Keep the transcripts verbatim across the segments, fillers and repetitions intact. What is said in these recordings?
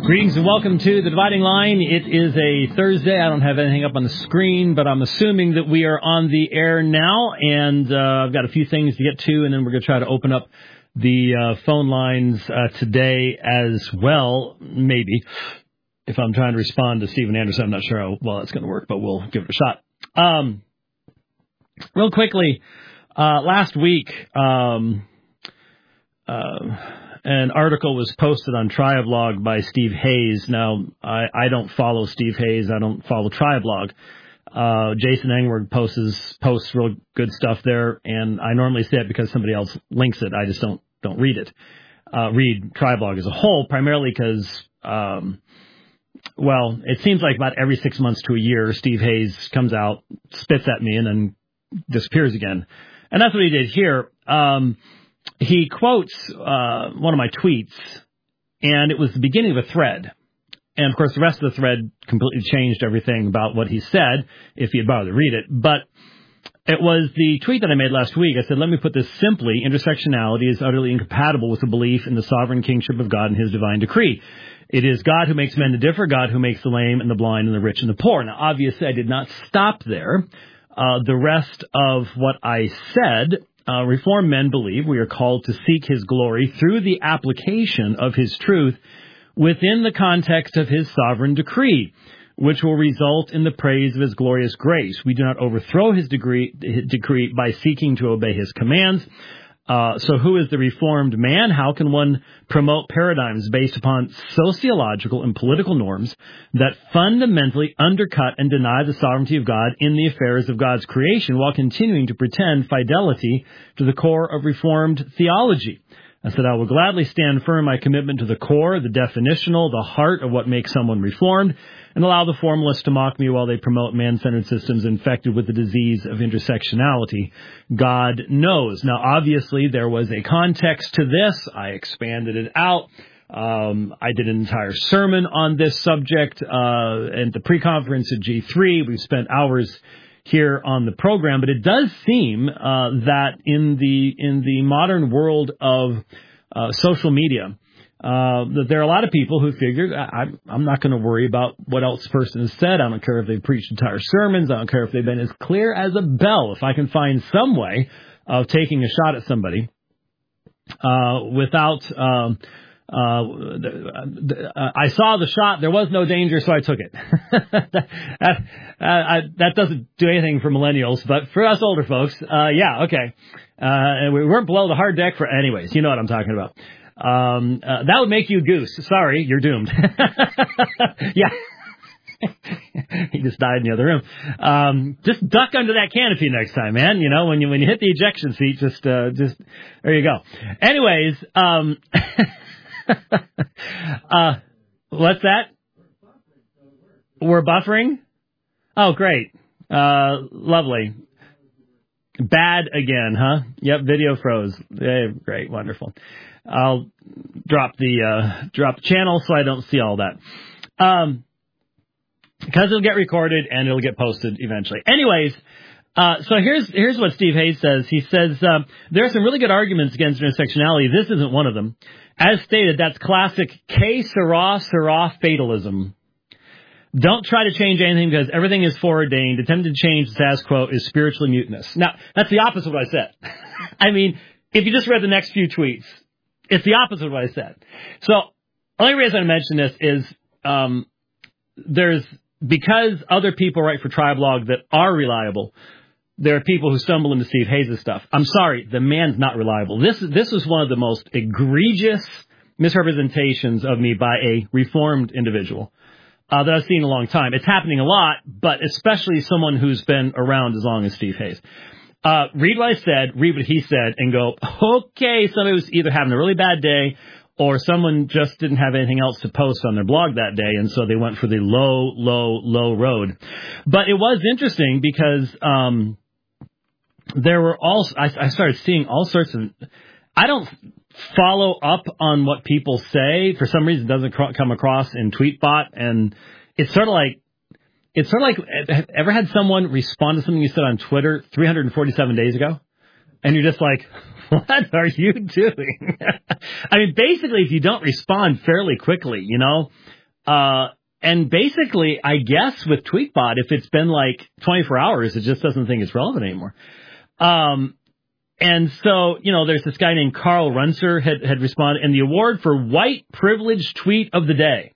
Greetings and welcome to The Dividing Line. It is a Thursday. I don't have anything up on the screen, but I'm assuming that we are on the air now, and uh, I've got a few things to get to, and then we're going to try to open up the uh, phone lines uh, today as well, maybe. If I'm trying to respond to Stephen Anderson, I'm not sure how well that's going to work, but we'll give it a shot. Um, real quickly, uh, last week, um, uh, an article was posted on Triablog by Steve Hayes. Now, I, I don't follow Steve Hayes. I don't follow Triablog. Uh, Jason Engberg posts posts real good stuff there, and I normally say it because somebody else links it. I just don't don't read it. Uh, read Triablog as a whole, primarily because, um, well, it seems like about every six months to a year, Steve Hayes comes out, spits at me, and then disappears again. And that's what he did here. Um, He quotes uh, one of my tweets, and it was the beginning of a thread. And, of course, the rest of the thread completely changed everything about what he said, if he had bothered to read it. But it was the tweet that I made last week. I said, let me put this simply. Intersectionality is utterly incompatible with the belief in the sovereign kingship of God and his divine decree. It is God who makes men to differ, God who makes the lame and the blind and the rich and the poor. Now, obviously, I did not stop there. Uh, the rest of what I said... Uh, Reformed men believe we are called to seek his glory through the application of his truth within the context of his sovereign decree, which will result in the praise of his glorious grace. We do not overthrow his, degree, his decree by seeking to obey his commands. Uh, so who is the Reformed man? How can one promote paradigms based upon sociological and political norms that fundamentally undercut and deny the sovereignty of God in the affairs of God's creation while continuing to pretend fidelity to the core of Reformed theology? I said, I will gladly stand firm in my commitment to the core, the definitional, the heart of what makes someone Reformed, and allow the formalists to mock me while they promote man-centered systems infected with the disease of intersectionality. God knows. Now, obviously, there was a context to this. I expanded it out. Um, I did an entire sermon on this subject uh, at the pre-conference at G three. We've spent hours here on the program, but it does seem uh, that in the in the modern world of uh, social media, uh, that there are a lot of people who figured I, I'm not going to worry about what else the person has said. I don't care if they've preached entire sermons. I don't care if they've been as clear as a bell. If I can find some way of taking a shot at somebody uh, without. Um, Uh, I saw the shot. There was no danger, so I took it. that, uh, I, that doesn't do anything for millennials, but for us older folks, uh, yeah, okay. Uh, and we weren't below the hard deck for, anyways, you know what I'm talking about. Um, uh, that would make you Goose. Sorry, you're doomed. Yeah. He just died in the other room. Um, just duck under that canopy next time, man. You know, when you when you hit the ejection seat, just uh, just there you go. Anyways, um. uh, what's that? We're buffering? Oh, great. Uh, lovely. Bad again, huh? Yep, video froze. Eh, great, wonderful. I'll drop the, uh, drop the channel so I don't see all that. Um, because it'll get recorded and it'll get posted eventually. Anyways, Uh, so here's here's what Steve Hayes says. He says, uh, there are some really good arguments against intersectionality. This isn't one of them. As stated, that's classic que sera, sera fatalism. Don't try to change anything because everything is foreordained. Attempting to change the status quo is spiritually mutinous. Now, that's the opposite of what I said. I mean, if you just read the next few tweets, it's the opposite of what I said. So, the only reason I mention this is um, there's, because other people write for Triablog that are reliable, there are people who stumble into Steve Hayes' stuff. I'm sorry, the man's not reliable. This this was one of the most egregious misrepresentations of me by a Reformed individual uh, that I've seen in a long time. It's happening a lot, but especially someone who's been around as long as Steve Hayes. Uh, read what I said, read what he said, and go, okay, somebody was either having a really bad day or someone just didn't have anything else to post on their blog that day, and so they went for the low, low, low road. But it was interesting because um, there were all I, I started seeing all sorts of. I don't follow up on what people say. For some reason, it doesn't cr- come across in TweetBot, and it's sort of like it's sort of like ever had someone respond to something you said on Twitter three hundred forty-seven days ago? And you're just like, what are you doing? I mean, basically, if you don't respond fairly quickly, you know, uh, and basically, I guess with Tweetbot, if it's been like twenty-four hours, it just doesn't think it's relevant anymore. Um, and so, you know, there's this guy named Carl Runser had, had responded, and the award for white privilege tweet of the day.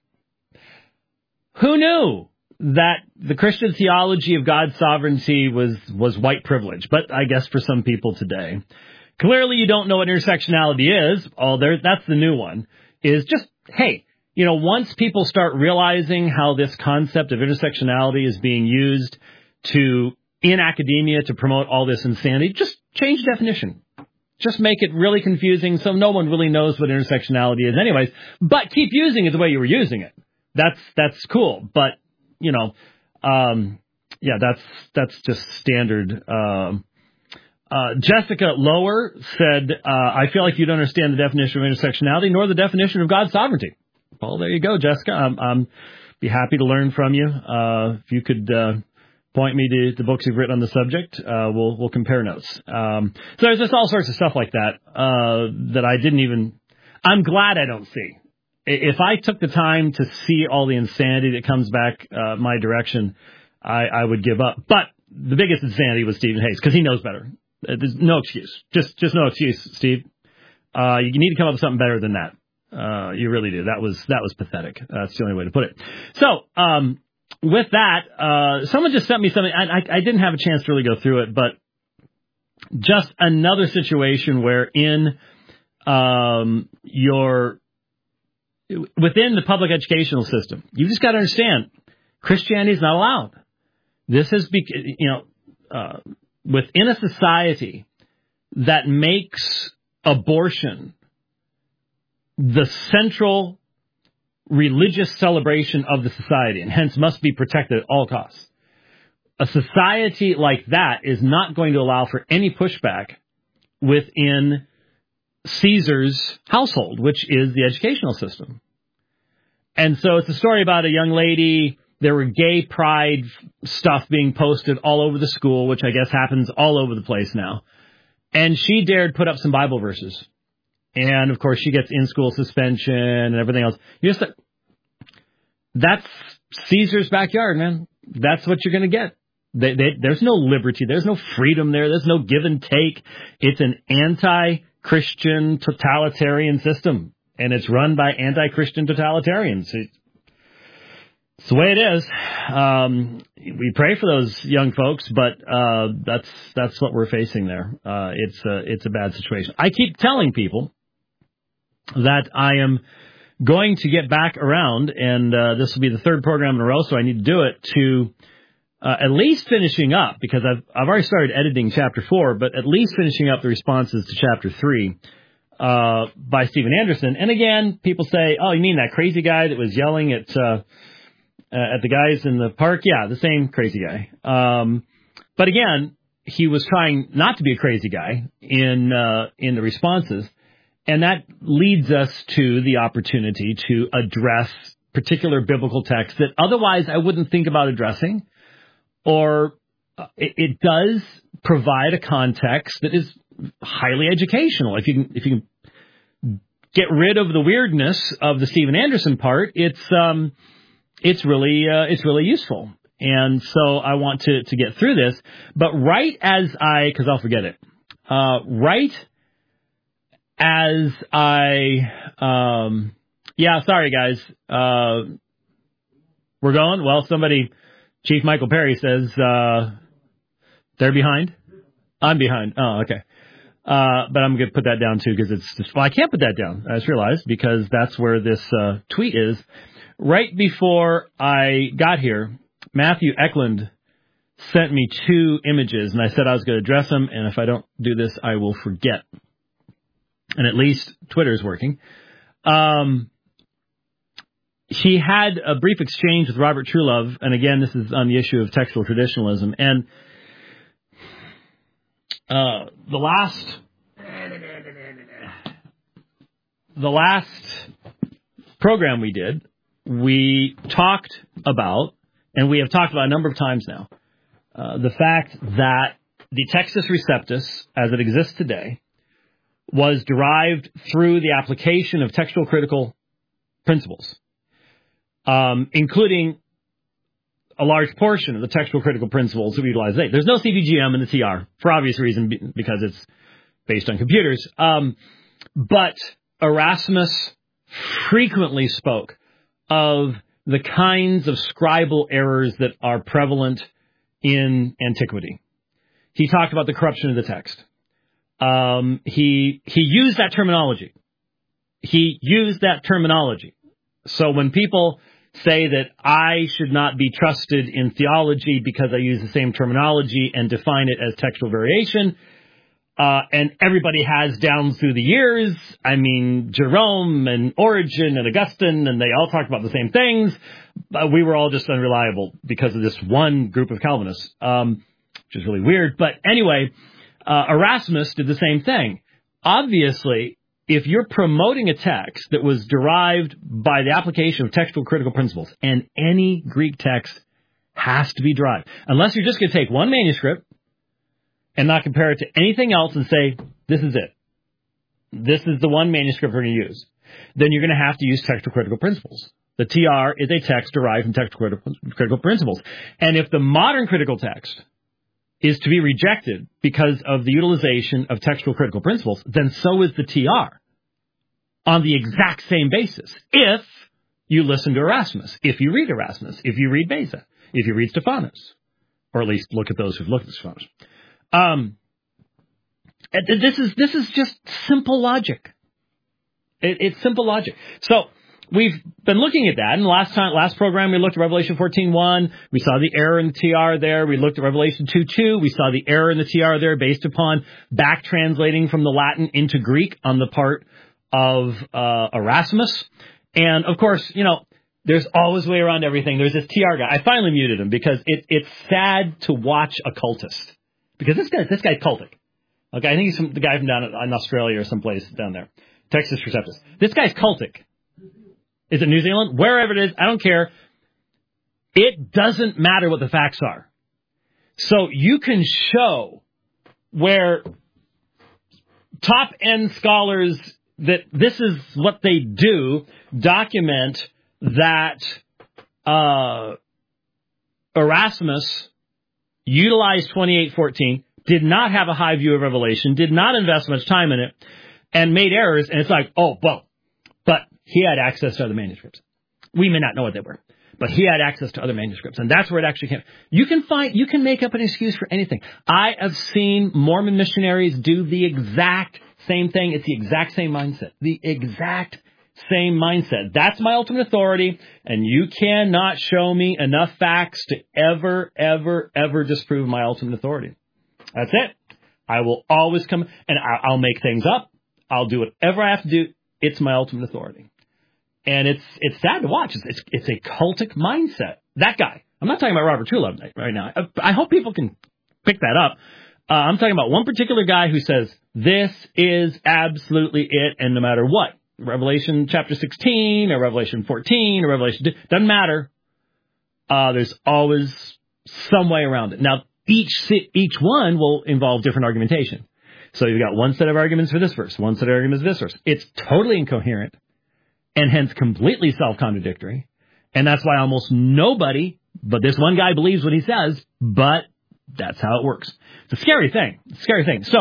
Who knew that the Christian theology of God's sovereignty was, was white privilege? But I guess for some people today. Clearly, you don't know what intersectionality is. Oh, there, that's the new one. Is just, hey, you know, once people start realizing how this concept of intersectionality is being used to, in academia, to promote all this insanity, just change definition. Just make it really confusing so no one really knows what intersectionality is anyways. But keep using it the way you were using it. That's, that's cool. But, you know, um, yeah, that's, that's just standard, um, Uh, Jessica Lower said, uh, I feel like you don't understand the definition of intersectionality nor the definition of God's sovereignty. Well, there you go, Jessica. I'm, I'm be happy to learn from you. Uh, if you could uh, point me to the books you've written on the subject, uh, we'll we'll compare notes. Um, so there's just all sorts of stuff like that uh, that I didn't even. I'm glad I don't see. If I took the time to see all the insanity that comes back uh, my direction, I, I would give up. But the biggest insanity was Stephen Hayes because he knows better. There's no excuse. Just just no excuse, Steve. Uh, you need to come up with something better than that. Uh, you really do. That was that was pathetic. That's the only way to put it. So um, with that, uh, someone just sent me something. I, I, I didn't have a chance to really go through it, but just another situation where in um, your within the public educational system, you just got to understand Christianity is not allowed. This is, bec- you know. Uh, Within a society that makes abortion the central religious celebration of the society and hence must be protected at all costs, a society like that is not going to allow for any pushback within Caesar's household, which is the educational system. And so it's a story about a young lady. There were gay pride stuff being posted all over the school, which I guess happens all over the place now. And she dared put up some Bible verses. And, of course, she gets in-school suspension and everything else. You just, that's Caesar's backyard, man. That's what you're going to get. They, they, there's no liberty. There's no freedom there. There's no give and take. It's an anti-Christian totalitarian system. And it's run by anti-Christian totalitarians. It's the way it is. Um, we pray for those young folks, but uh, that's that's what we're facing there. Uh, it's a, it's a bad situation. I keep telling people that I am going to get back around, and uh, this will be the third program in a row, so I need to do it, to uh, at least finishing up, because I've, I've already started editing Chapter four, but at least finishing up the responses to Chapter three uh, by Steven Anderson. And again, people say, oh, you mean that crazy guy that was yelling at... Uh, Uh, at the guys in the park? Yeah, the same crazy guy. Um, but again, he was trying not to be a crazy guy in uh, in the responses. And that leads us to the opportunity to address particular biblical texts that otherwise I wouldn't think about addressing. Or uh, it, it does provide a context that is highly educational. If you can, if you can get rid of the weirdness of the Steven Anderson part, it's... Um, It's really uh, it's really useful, and so I want to, to get through this. But right as I, because I'll forget it, uh, right as I, um, yeah, sorry guys, uh, we're going. Well, somebody, Chief Michael Perry says uh, they're behind. I'm behind. Oh, okay. Uh, but I'm going to put that down too because it's just, well, I can't put that down. I just realized because that's where this uh, tweet is. Right before I got here, Matthew Eklund sent me two images, and I said I was going to address them, and if I don't do this, I will forget. And at least Twitter's working. Um, he had a brief exchange with Robert Truelove, and again, this is on the issue of textual traditionalism. And uh, the last, the last program we did, we talked about, and we have talked about a number of times now, uh, the fact that the Textus Receptus, as it exists today, was derived through the application of textual critical principles, um, including a large portion of the textual critical principles that we utilize today. There's no C V G M in the T R, for obvious reason, because it's based on computers. Um, but Erasmus frequently spoke of the kinds of scribal errors that are prevalent in antiquity. He talked about the corruption of the text. Um, he he used that terminology. He used that terminology. So when people say that I should not be trusted in theology because I use the same terminology and define it as textual variation, uh, and everybody has down through the years, I mean, Jerome and Origen and Augustine, and they all talk about the same things, but we were all just unreliable because of this one group of Calvinists, um, which is really weird. But anyway, uh, Erasmus did the same thing. Obviously, if you're promoting a text that was derived by the application of textual critical principles, and any Greek text has to be derived, unless you're just going to take one manuscript and not compare it to anything else and say, this is it. This is the one manuscript we're going to use. Then you're going to have to use textual critical principles. The T R is a text derived from textual critical principles. And if the modern critical text is to be rejected because of the utilization of textual critical principles, then so is the T R on the exact same basis. If you listen to Erasmus, if you read Erasmus, if you read Beza, if you read Stephanus, or at least look at those who've looked at Stephanus. Um, this is this is just simple logic. It, it's simple logic. So we've been looking at that. And last time, last program, we looked at Revelation fourteen one. We saw the error in the T R there. We looked at Revelation two two. We saw the error in the T R there based upon back translating from the Latin into Greek on the part of uh, Erasmus. And of course, you know, there's always a way around everything. There's this T R guy. I finally muted him because it, it's sad to watch a cultist. Because this guy, this guy's cultic. Okay, I think he's from, the guy from down in Australia or someplace down there. Textus Receptus. This guy's cultic. Is it New Zealand? Wherever it is, I don't care. It doesn't matter what the facts are. So you can show where top-end scholars that this is what they do, document that uh, Erasmus utilized twenty-eight fourteen, did not have a high view of Revelation, did not invest much time in it, and made errors, and it's like, oh, well, but he had access to other manuscripts. We may not know what they were, but he had access to other manuscripts, and that's where it actually came. You can find, you can make up an excuse for anything. I have seen Mormon missionaries do the exact same thing. It's the exact same mindset. The exact same mindset. That's my ultimate authority, and you cannot show me enough facts to ever, ever, ever disprove my ultimate authority. That's it. I will always come, and I'll make things up. I'll do whatever I have to do. It's my ultimate authority. And it's it's sad to watch. It's, it's, it's a cultic mindset. That guy. I'm not talking about Robert Truelove right now. I, I hope people can pick that up. Uh, I'm talking about one particular guy who says, this is absolutely it, and no matter what. Revelation chapter sixteen, or Revelation fourteen, or Revelation two, doesn't matter. Uh, there's always some way around it. Now, each each one will involve different argumentation. So you've got one set of arguments for this verse, one set of arguments for this verse. It's totally incoherent, and hence completely self-contradictory. And that's why almost nobody, but this one guy believes what he says, but that's how it works. It's a scary thing. It's a scary thing. So,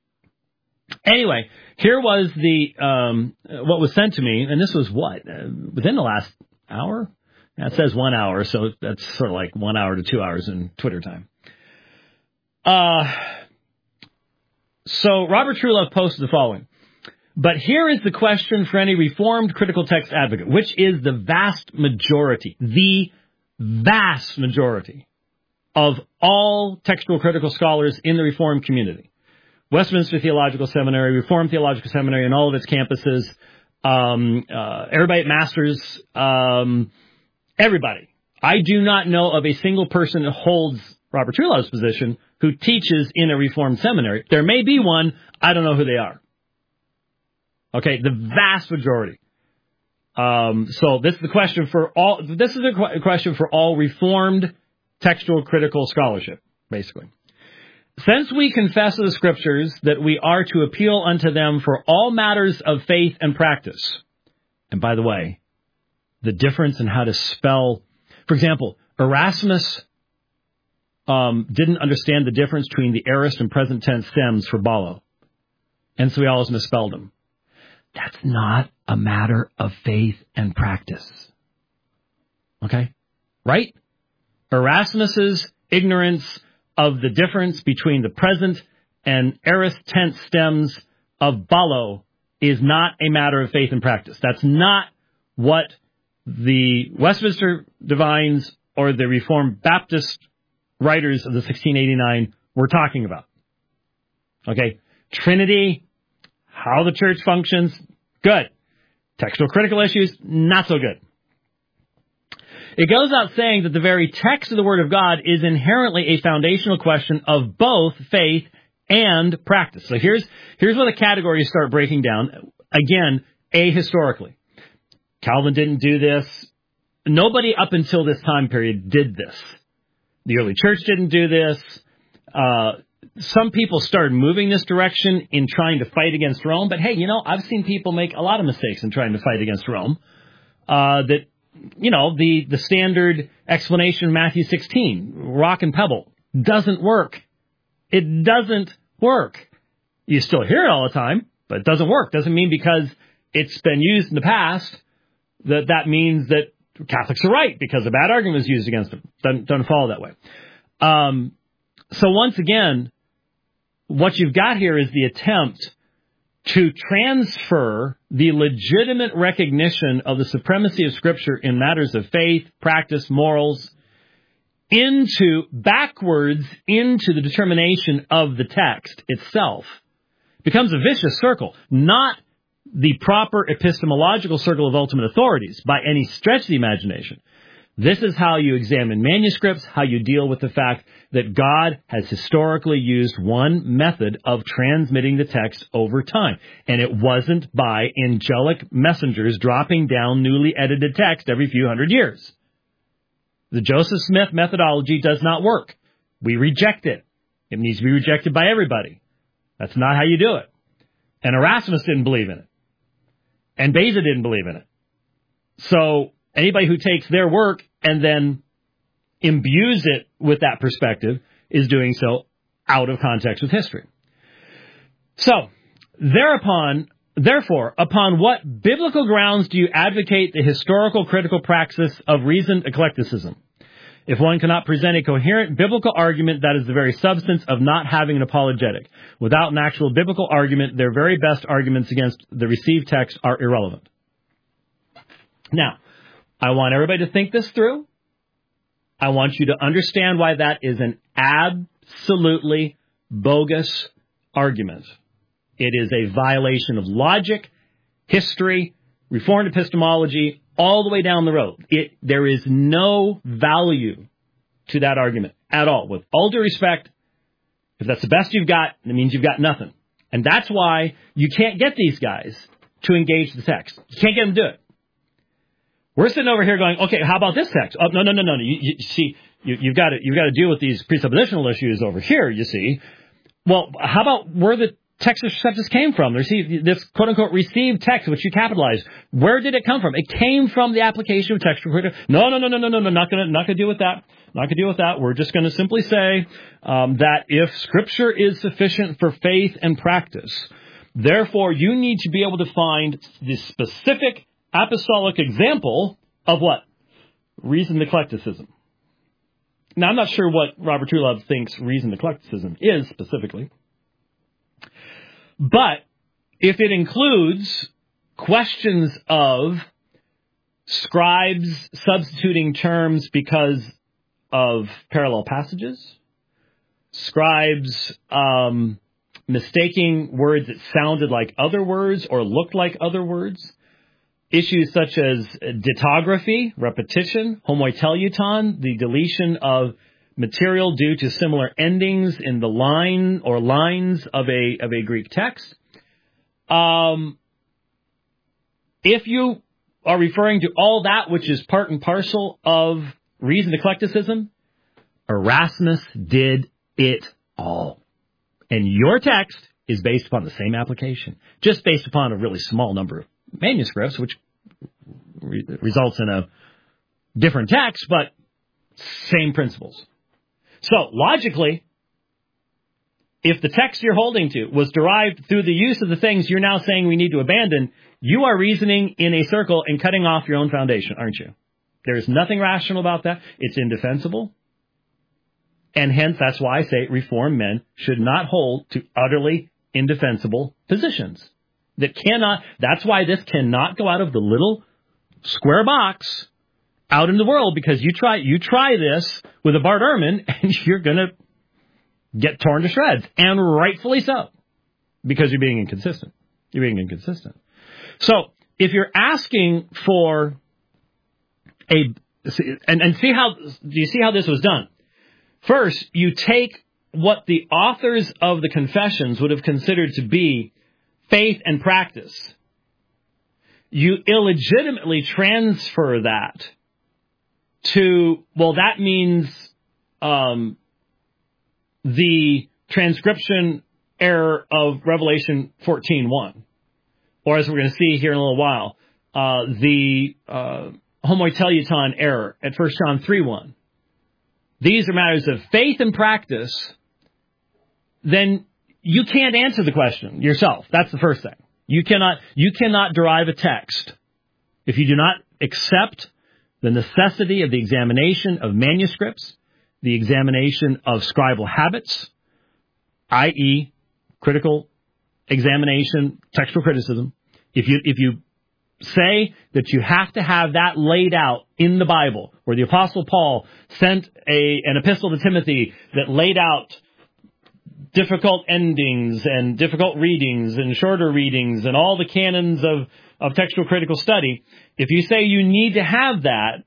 anyway, here was the um, what was sent to me, and this was what? Uh, within the last hour? Yeah, it says one hour, so that's sort of like one hour to two hours in Twitter time. Uh, so Robert Truelove posted the following. But here is the question for any Reformed critical text advocate, which is the vast majority, the vast majority of all textual critical scholars in the Reformed community. Westminster Theological Seminary, Reformed Theological Seminary, and all of its campuses, um, uh, everybody at Masters, um, everybody. I do not know of a single person who holds Robert Truelove's position who teaches in a Reformed seminary. There may be one. I don't know who they are. Okay, the vast majority. Um, so this is the question for all. This is a qu- question for all Reformed textual critical scholarship, basically. Since we confess of the Scriptures that we are to appeal unto them for all matters of faith and practice. And by the way, the difference in how to spell, for example, Erasmus um, didn't understand the difference between the aorist and present tense stems for ballo. And so he always misspelled them. That's not a matter of faith and practice. Okay? Right? Erasmus's ignorance of the difference between the present and aorist tense stems of ballo is not a matter of faith and practice. That's not what the Westminster Divines or the Reformed Baptist writers of the sixteen eighty-nine were talking about. Okay? Trinity, how the church functions, good. Textual critical issues, not so good. It goes without saying that the very text of the Word of God is inherently a foundational question of both faith and practice. So here's here's where the categories start breaking down. Again, ahistorically. Calvin didn't do this. Nobody up until this time period did this. The early church didn't do this. Uh, some people started moving this direction in trying to fight against Rome. But hey, you know, I've seen people make a lot of mistakes in trying to fight against Rome. Uh, that, you know, the, the standard explanation in Matthew sixteen, rock and pebble, doesn't work. It doesn't work. You still hear it all the time, but it doesn't work. Doesn't mean because it's been used in the past that that means that Catholics are right because a bad argument was used against them. Doesn't, doesn't follow that way. Um, so once again, what you've got here is the attempt to transfer the legitimate recognition of the supremacy of Scripture in matters of faith, practice, morals, into, backwards into the determination of the text itself. It becomes a vicious circle, not the proper epistemological circle of ultimate authorities by any stretch of the imagination. This is how you examine manuscripts, how you deal with the fact that God has historically used one method of transmitting the text over time. And it wasn't by angelic messengers dropping down newly edited text every few hundred years. The Joseph Smith methodology does not work. We reject it. It needs to be rejected by everybody. That's not how you do it. And Erasmus didn't believe in it. And Beza didn't believe in it. So anybody who takes their work and then imbues it with that perspective is doing so out of context with history. So, thereupon, therefore, upon what biblical grounds do you advocate the historical critical praxis of reasoned eclecticism? If one cannot present a coherent biblical argument, that is the very substance of not having an apologetic. Without an actual biblical argument, their very best arguments against the received text are irrelevant. Now, I want everybody to think this through. I want you to understand why that is an absolutely bogus argument. It is a violation of logic, history, Reformed epistemology, all the way down the road. It, there is no value to that argument at all. With all due respect, if that's the best you've got, it means you've got nothing. And that's why you can't get these guys to engage the text. You can't get them to do it. We're sitting over here going, okay, how about this text? Oh, no, no, no, no, no. You, you see, you, you've got to, you've got to deal with these presuppositional issues over here, you see. Well, how about where the text receptus came from? Received, this quote-unquote received text, which you capitalized. Where did it come from? It came from the application of textual critical. No, no, no, no, no, no, no, not going to, not going to deal with that. Not going to deal with that. We're just going to simply say um, that if Scripture is sufficient for faith and practice, therefore you need to be able to find the specific apostolic example of what? Reasoned eclecticism. Now, I'm not sure what Robert Truelove thinks reasoned eclecticism is specifically. But if it includes questions of scribes substituting terms because of parallel passages, scribes um, mistaking words that sounded like other words or looked like other words, issues such as ditography, repetition, homoteleuton, the deletion of material due to similar endings in the line or lines of a of a Greek text. Um, if you are referring to all that which is part and parcel of reasoned eclecticism, Erasmus did it all. And your text is based upon the same application, just based upon a really small number of manuscripts, which re- results in a different text, but same principles. So, logically, if the text you're holding to was derived through the use of the things you're now saying we need to abandon, you are reasoning in a circle and cutting off your own foundation, aren't you? There is nothing rational about that. It's indefensible. And hence, that's why I say Reformed men should not hold to utterly indefensible positions. That cannot, that's why this cannot go out of the little square box out in the world, because you try, you try this with a Bart Ehrman and you're going to get torn to shreds, and rightfully so, because you're being inconsistent. You're being inconsistent. So, if you're asking for a, and, and see how, do you see how this was done? First, you take what the authors of the confessions would have considered to be faith and practice. You illegitimately transfer that to, well, that means um, the transcription error of Revelation fourteen one. Or as we're going to see here in a little while, uh, the uh, homoteleuton error at First John three one. These are matters of faith and practice. Then you can't answer the question yourself. That's the first thing. You cannot, you cannot derive a text if you do not accept the necessity of the examination of manuscripts, the examination of scribal habits, that is, critical examination, textual criticism. If you if you say that you have to have that laid out in the Bible, where the Apostle Paul sent a an epistle to Timothy that laid out difficult endings and difficult readings and shorter readings and all the canons of, of textual critical study, if you say you need to have that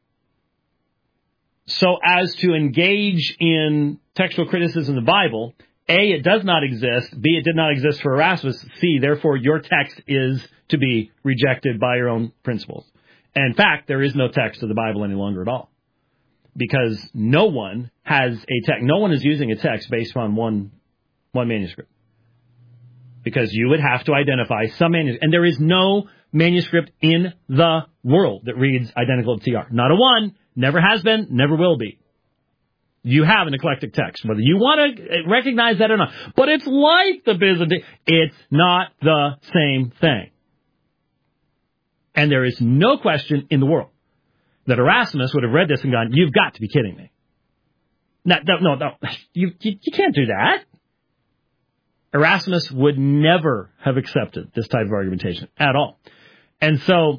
so as to engage in textual criticism of the Bible, A, it does not exist. B, it did not exist for Erasmus. C, therefore, your text is to be rejected by your own principles. And in fact, there is no text of the Bible any longer at all. Because no one has a text. No one is using a text based on one, one manuscript. Because you would have to identify some manuscript. And there is no manuscript in the world that reads identical to T R. Not a one. Never has been. Never will be. You have an eclectic text, whether you want to recognize that or not. But it's like the Byzantine. It's not the same thing. And there is no question in the world that Erasmus would have read this and gone, you've got to be kidding me. No, no, no, no. You, you, you can't do that. Erasmus would never have accepted this type of argumentation at all. And so,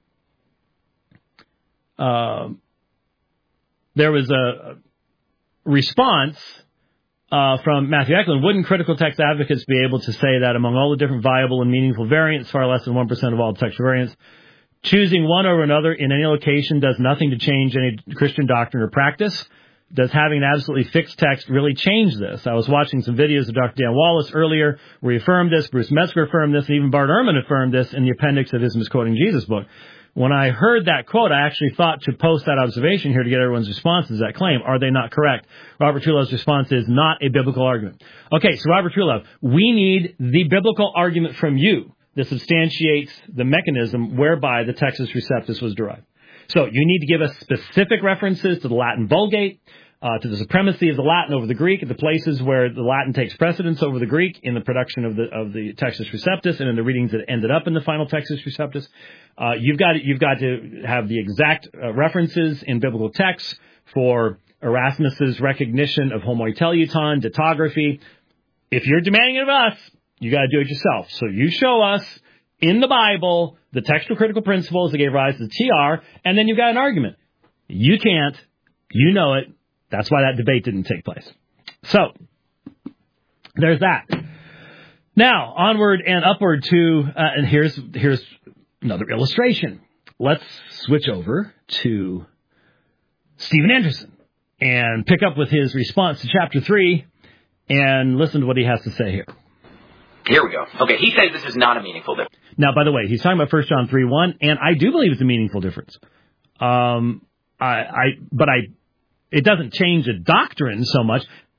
uh, there was a response uh, from Matthew Eklund. Wouldn't critical text advocates be able to say that among all the different viable and meaningful variants, far less than one percent of all textual variants, choosing one over another in any location does nothing to change any Christian doctrine or practice? Does having an absolutely fixed text really change this? I was watching some videos of Doctor Dan Wallace earlier where he affirmed this, Bruce Metzger affirmed this, and even Bart Ehrman affirmed this in the appendix of his Misquoting Jesus book. When I heard that quote, I actually thought to post that observation here to get everyone's responses to that claim. Are they not correct? Robert Truellove's response is not a biblical argument. Okay, so Robert Truelove, we need the biblical argument from you that substantiates the mechanism whereby the Textus Receptus was derived. So you need to give us specific references to the Latin Vulgate, uh, to the supremacy of the Latin over the Greek, at the places where the Latin takes precedence over the Greek in the production of the of the Textus Receptus and in the readings that ended up in the final Textus Receptus. Uh, you've got you've got to have the exact uh, references in biblical texts for Erasmus's recognition of homoteleuton, ditography. If you're demanding it of us, you got to do it yourself. So you show us in the Bible the textual critical principles that gave rise to the T R, and then you've got an argument. You can't. You know it. That's why that debate didn't take place. So there's that. Now onward and upward to, uh, and here's here's. another illustration. Let's switch over to Stephen Anderson and pick up with his response to chapter three and listen to what he has to say here. Here we go. Okay, he says this is not a meaningful difference. Now, by the way, he's talking about First John three one, and I do believe it's a meaningful difference. Um, I, I, but I, it doesn't change the doctrine so much.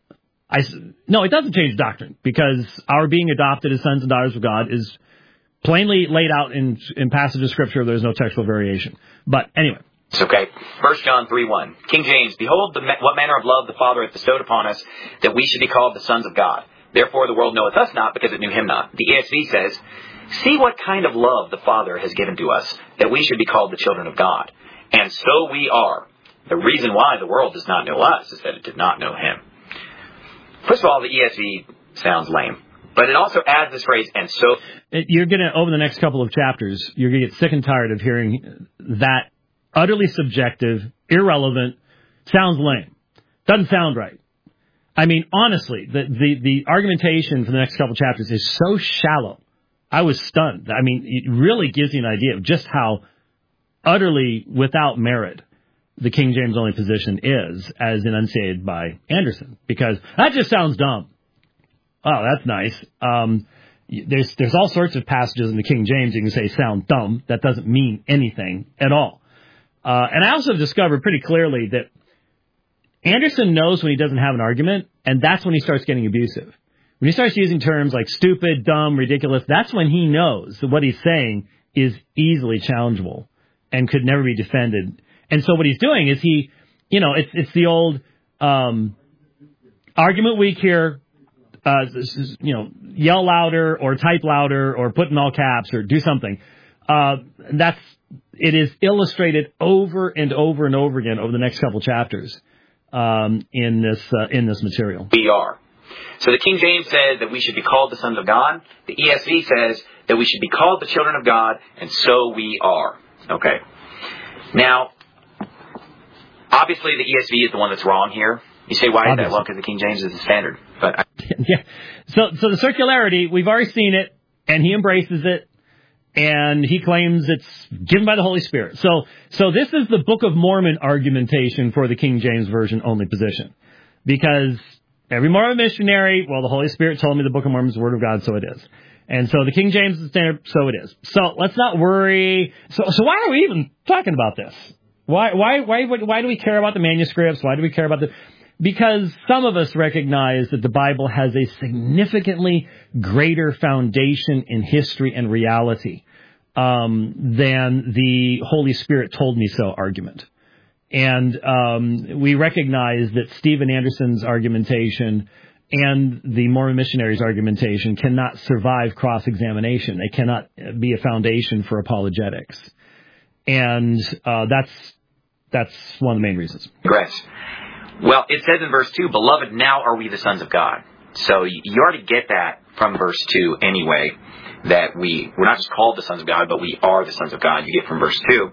I, no, it doesn't change doctrine, because our being adopted as sons and daughters of God is plainly laid out in, in passage of Scripture. There's no textual variation. But anyway. It's okay. First John three one. King James, behold, the, what manner of love the Father hath bestowed upon us, that we should be called the sons of God. Therefore the world knoweth us not, because it knew him not. The E S V says, see what kind of love the Father has given to us, that we should be called the children of God. And so we are. The reason why the world does not know us is that it did not know him. First of all, the E S V sounds lame. But it also adds this phrase, and so... You're going to, over the next couple of chapters, you're going to get sick and tired of hearing that utterly subjective, irrelevant, sounds lame. Doesn't sound right. I mean, honestly, the, the, the argumentation for the next couple of chapters is so shallow. I was stunned. I mean, it really gives you an idea of just how utterly without merit the King James only position is, as enunciated by Anderson, because that just sounds dumb. Oh, that's nice. Um, there's there's all sorts of passages in the King James you can say sound dumb. That doesn't mean anything at all. Uh, and I also discovered pretty clearly that Anderson knows when he doesn't have an argument, and that's when he starts getting abusive. When he starts using terms like stupid, dumb, ridiculous, that's when he knows that what he's saying is easily challengeable and could never be defended. And so what he's doing is he, you know, it's it's the old um, argument week here, uh, you know, yell louder or type louder or put in all caps or do something. Uh, that's it is illustrated over and over and over again over the next couple chapters um, in this uh, in this material. We are. So the King James says that we should be called the sons of God. The E S V says that we should be called the children of God, and so we are. Okay. Now, obviously the E S V is the one that's wrong here. You say, why is that? Well, because the King James is the standard. But I... yeah. So, so the circularity, we've already seen it, and he embraces it, and he claims it's given by the Holy Spirit. So, so this is the Book of Mormon argumentation for the King James Version only position, because every Mormon missionary, well, the Holy Spirit told me the Book of Mormon is the Word of God, so it is. And so the King James is the standard, so it is. So let's not worry. So, so why are we even talking about this? Why, why, why, why do we care about the manuscripts? Why do we care about the... Because some of us recognize that the Bible has a significantly greater foundation in history and reality um, than the Holy Spirit told me so argument. And um, we recognize that Stephen Anderson's argumentation and the Mormon missionaries' argumentation cannot survive cross-examination. They cannot be a foundation for apologetics. And uh, that's that's one of the main reasons. Correct. Well, it says in verse two, beloved, now are we the sons of God. So you already get that from verse two anyway, that we, we're not just called the sons of God, but we are the sons of God. You get from verse two.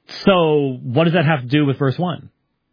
So what does that have to do with verse one?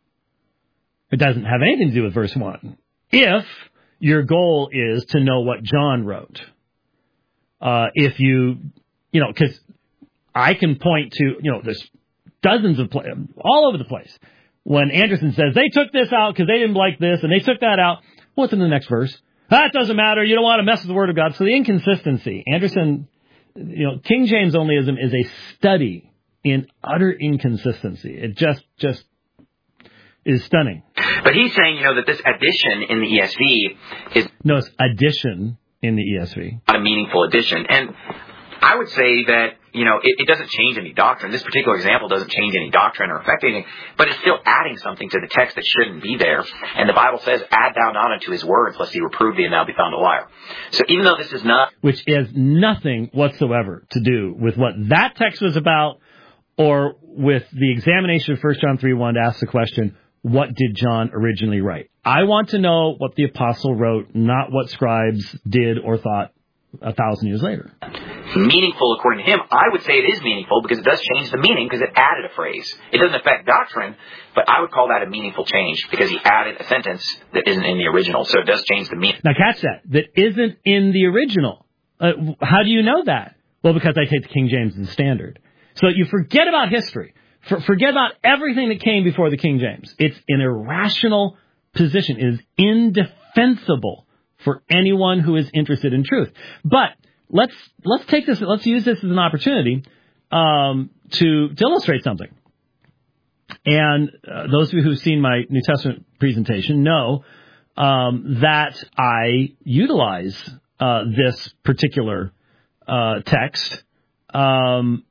It doesn't have anything to do with verse one. If your goal is to know what John wrote, uh, if you, you know, because I can point to, you know, there's dozens of, pla- all over the place. When Anderson says, they took this out because they didn't like this, and they took that out, what's in the next verse? That doesn't matter. You don't want to mess with the Word of God. So the inconsistency. Anderson, you know, King James onlyism is a study in utter inconsistency. It just, just is stunning. But he's saying, you know, that this addition in the E S V is... No, it's addition in the E S V. Not a meaningful addition. And I would say that, you know, it, it doesn't change any doctrine. This particular example doesn't change any doctrine or affect anything, but it's still adding something to the text that shouldn't be there. And the Bible says, add thou not unto his words, lest he reprove thee and thou be found a liar. So even though this is not... Which has nothing whatsoever to do with what that text was about, or with the examination of First John three one to ask the question, what did John originally write? I want to know what the apostle wrote, not what scribes did or thought a thousand years later. Meaningful according to him, I would say it is meaningful because it does change the meaning because it added a phrase. It doesn't affect doctrine, but I would call that a meaningful change because he added a sentence that isn't in the original, so it does change the meaning. Now catch that, that isn't in the original. Uh, how do you know that? Well, because I take the King James as the standard. So you forget about history. For, forget about everything that came before the King James. It's an irrational position. It is indefensible for anyone who is interested in truth. But let's let's take this. Let's use this as an opportunity um, to, to illustrate something. And uh, those of you who've seen my New Testament presentation know um, that I utilize uh, this particular uh, text. Um,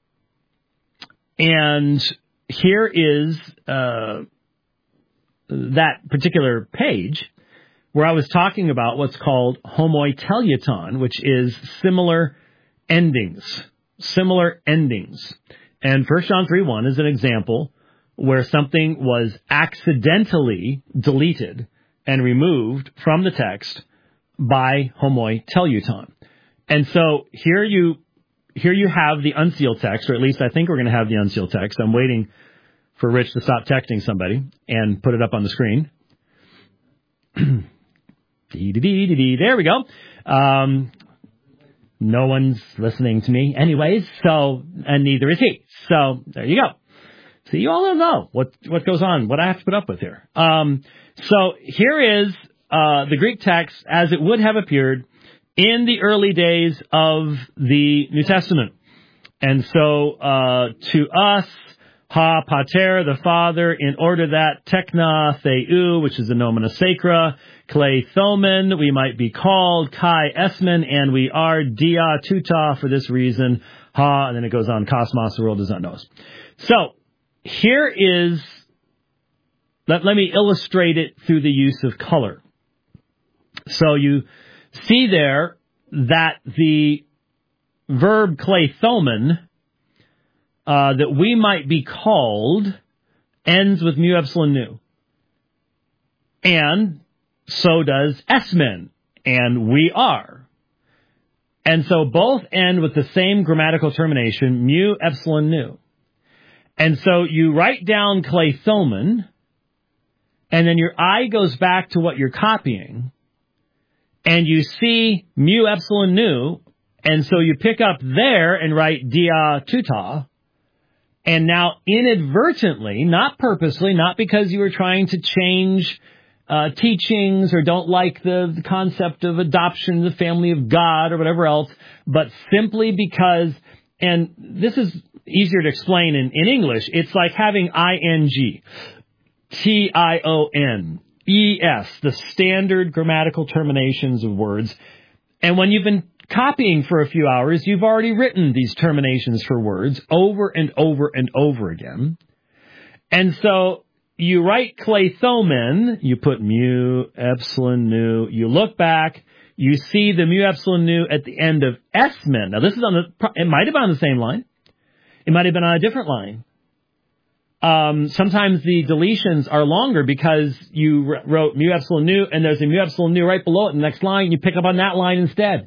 and here is uh, that particular page where I was talking about what's called homoiteleuton, which is similar endings. Similar endings. And First John three one is an example where something was accidentally deleted and removed from the text by homoiteleuton. And so here you here you have the unsealed text, or at least I think we're going to have the unsealed text. I'm waiting for Rich to stop texting somebody and put it up on the screen. There we go. Um, no one's listening to me anyways, so, and neither is he. So there you go. So you all don't know what, what goes on, what I have to put up with here. Um, so here is uh, the Greek text as it would have appeared in the early days of the New Testament. And so uh, to us, ha pater, the Father, in order that tekna theou, which is the nomina sacra, klei thomen, we might be called kai esmen, and we are dia tuta for this reason, ha, and then it goes on, cosmos, the world does not know us. So here is, let, let me illustrate it through the use of color. So you see there that the verb kleithomen, uh, that we might be called, ends with mu epsilon nu. And so does esmen, and we are. And so both end with the same grammatical termination, mu epsilon nu. And so you write down kleithomen, and then your eye goes back to what you're copying, and you see mu epsilon nu, and so you pick up there and write dia tuta, and now inadvertently, not purposely, not because you were trying to change uh, teachings or don't like the, the concept of adoption, the family of God or whatever else, but simply because, and this is easier to explain in, in English, it's like having ing, T I O N, E S, the standard grammatical terminations of words. And when you've been copying for a few hours, you've already written these terminations for words over and over and over again. And so you write kleithomen, you put mu epsilon nu, you look back, you see the mu epsilon nu at the end of esmen. Now this is on the, it might have been on the same line. It might have been on a different line. Um, sometimes the deletions are longer because you wrote mu epsilon nu and there's a mu epsilon nu right below it in the next line. You pick up on that line instead.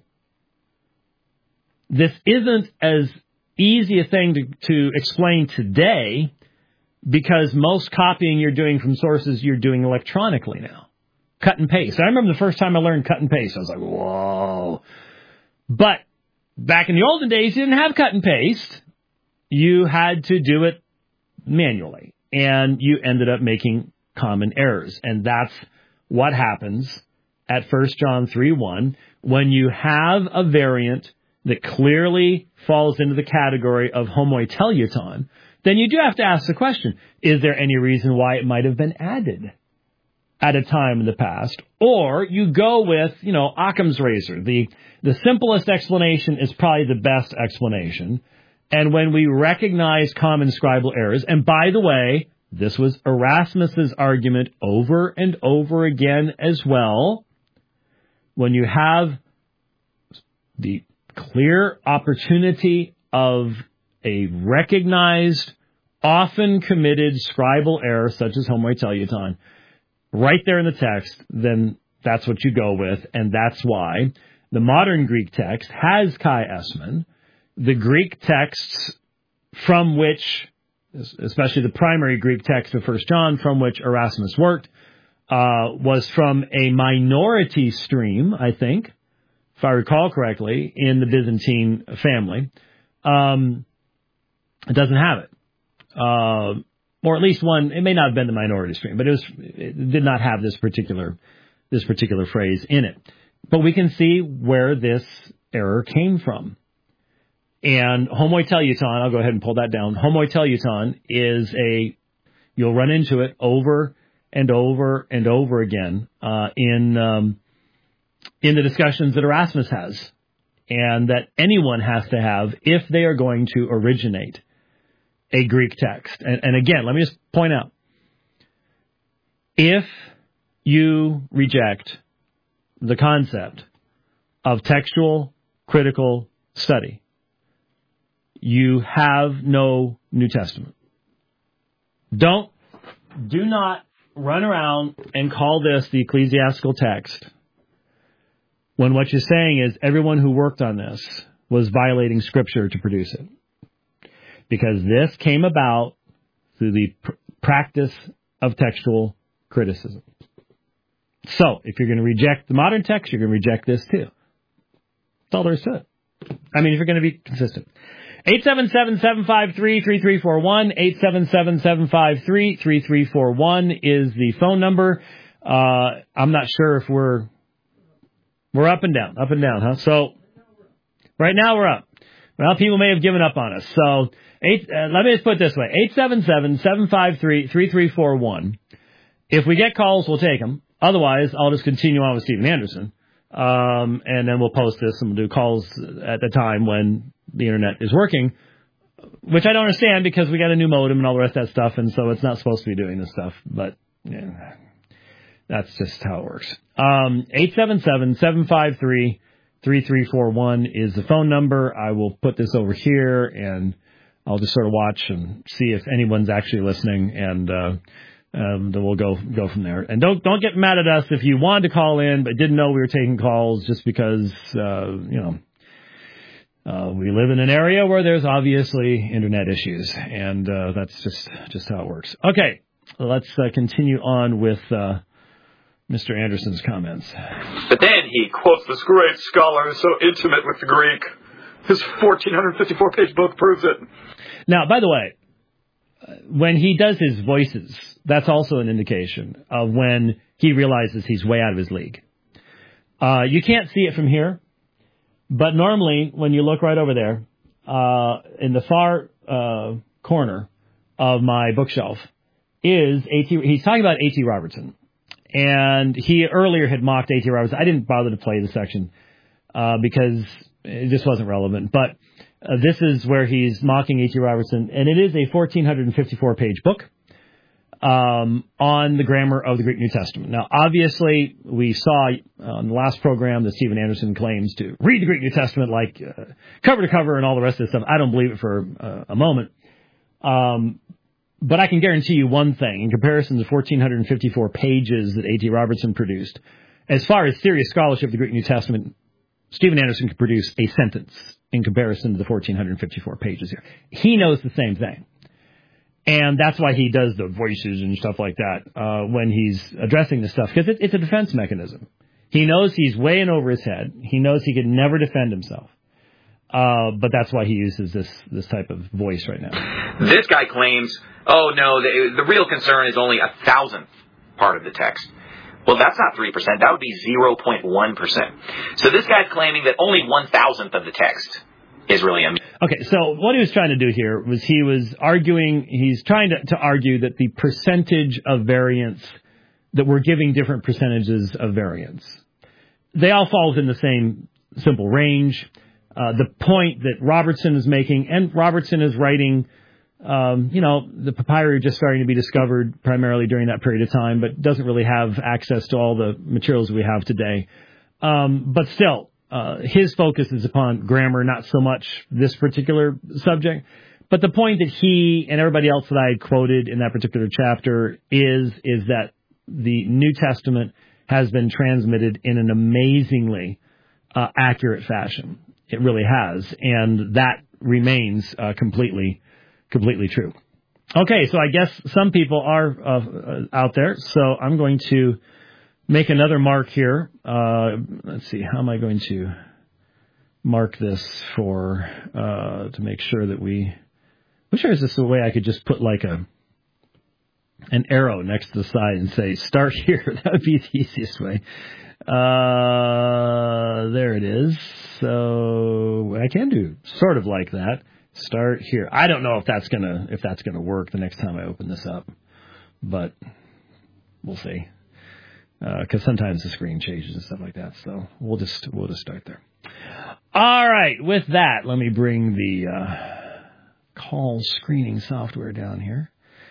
This isn't as easy a thing to, to explain today because most copying you're doing from sources you're doing electronically now. Cut and paste. I remember the first time I learned cut and paste. I was like, whoa. But back in the olden days, you didn't have cut and paste. You had to do it manually. And you ended up making common errors. And that's what happens at First John three one when you have a variant that clearly falls into the category of homoiteleuton, then you do have to ask the question, is there any reason why it might have been added at a time in the past? Or you go with, you know, Occam's razor. The, the simplest explanation is probably the best explanation. And when we recognize common scribal errors, and by the way, this was Erasmus's argument over and over again as well, when you have the clear opportunity of a recognized, often committed scribal error, such as homoiteleuton, right there in the text, then that's what you go with, and that's why the modern Greek text has chi esmen. The Greek texts from which, especially the primary Greek text of First John, from which Erasmus worked, uh, was from a minority stream, I think, if I recall correctly, in the Byzantine family. Um, it doesn't have it. Uh, or at least one, it may not have been the minority stream, but it was, it did not have this particular, this particular phrase in it. But we can see where this error came from. And homoiteleuton, I'll go ahead and pull that down. Homoiteleuton is a, you'll run into it over and over and over again uh, in um, in the discussions that Erasmus has, and that anyone has to have if they are going to originate a Greek text. And, and again, let me just point out, if you reject the concept of textual critical study, you have no New Testament. Don't, do not run around and call this the ecclesiastical text when what you're saying is everyone who worked on this was violating Scripture to produce it. Because this came about through the pr- practice of textual criticism. So, if you're going to reject the modern text, you're going to reject this too. That's all there is to it. I mean, if you're going to be consistent. eight seven seven, seven five three, three three four one, eight seven seven, seven five three, three three four one is the phone number. Uh, I'm not sure if we're, we're up and down, up and down, huh? So, right now we're up. Well, people may have given up on us. So, eight, uh, let me just put it this way. eight seven seven, seven five three, three three four one. If we get calls, we'll take them. Otherwise, I'll just continue on with Steven Anderson. Um, and then we'll post this and we'll do calls at the time when the internet is working, which I don't understand because we got a new modem and all the rest of that stuff, and so it's not supposed to be doing this stuff. But yeah, that's just how it works. Um, eight seven seven, seven five three, three three four one is the phone number. I will put this over here, and I'll just sort of watch and see if anyone's actually listening, and uh, um, then we'll go go from there. And don't don't get mad at us if you wanted to call in but didn't know we were taking calls, just because uh, you know uh, we live in an area where there's obviously internet issues, and uh, that's just just how it works. Okay, let's uh, continue on with uh, Mister Anderson's comments. But then he quotes this great scholar who's so intimate with the Greek. His fourteen fifty-four page book proves it. Now, by the way, when he does his voices, that's also an indication of when he realizes he's way out of his league. Uh, you can't see it from here, but normally when you look right over there, uh, in the far uh, corner of my bookshelf is A T. He's talking about A T. Robertson. And he earlier had mocked A T. Robertson. I didn't bother to play the section uh, because it just wasn't relevant. But uh, this is where he's mocking A T. Robertson, and it is a fourteen fifty-four page book um, on the grammar of the Greek New Testament. Now, obviously, we saw on the last program that Steven Anderson claims to read the Greek New Testament like uh, cover to cover and all the rest of the stuff. I don't believe it for uh, a moment. Um But I can guarantee you one thing, in comparison to fourteen fifty-four pages that A T. Robertson produced, as far as serious scholarship of the Greek New Testament, Steven Anderson could produce a sentence in comparison to the fourteen fifty-four pages here. He knows the same thing. And that's why he does the voices and stuff like that uh, when he's addressing this stuff, because it, it's a defense mechanism. He knows he's way in over his head. He knows he could never defend himself. Uh, but that's why he uses this this type of voice right now. This guy claims, oh, no, the, the real concern is only a thousandth part of the text. Well, that's not three percent. That would be zero point one percent. So this guy's claiming that only one thousandth of the text is really... Am- okay, so what he was trying to do here was he was arguing, he's trying to, to argue that the percentage of variance, that we're giving different percentages of variance, they all fall within the same simple range. Uh, the point that Robertson is making, and Robertson is writing, um, you know, the papyri are just starting to be discovered primarily during that period of time, but doesn't really have access to all the materials we have today. Um, but still, uh, his focus is upon grammar, not so much this particular subject. But the point that he and everybody else that I had quoted in that particular chapter is, is that the New Testament has been transmitted in an amazingly uh, accurate fashion. It really has, and that remains uh, completely, completely true. Okay, so I guess some people are uh, out there, so I'm going to make another mark here. Uh, let's see, how am I going to mark this for, uh, to make sure that we, I wish there was this a way I could just put like a, an arrow next to the side and say, start here. That would be the easiest way. Uh, there it is. So I can do sort of like that. Start here. I don't know if that's gonna if that's gonna work the next time I open this up, but we'll see. Because uh, sometimes the screen changes and stuff like that. So we'll just we'll just start there. All right. With that, let me bring the uh, call screening software down here.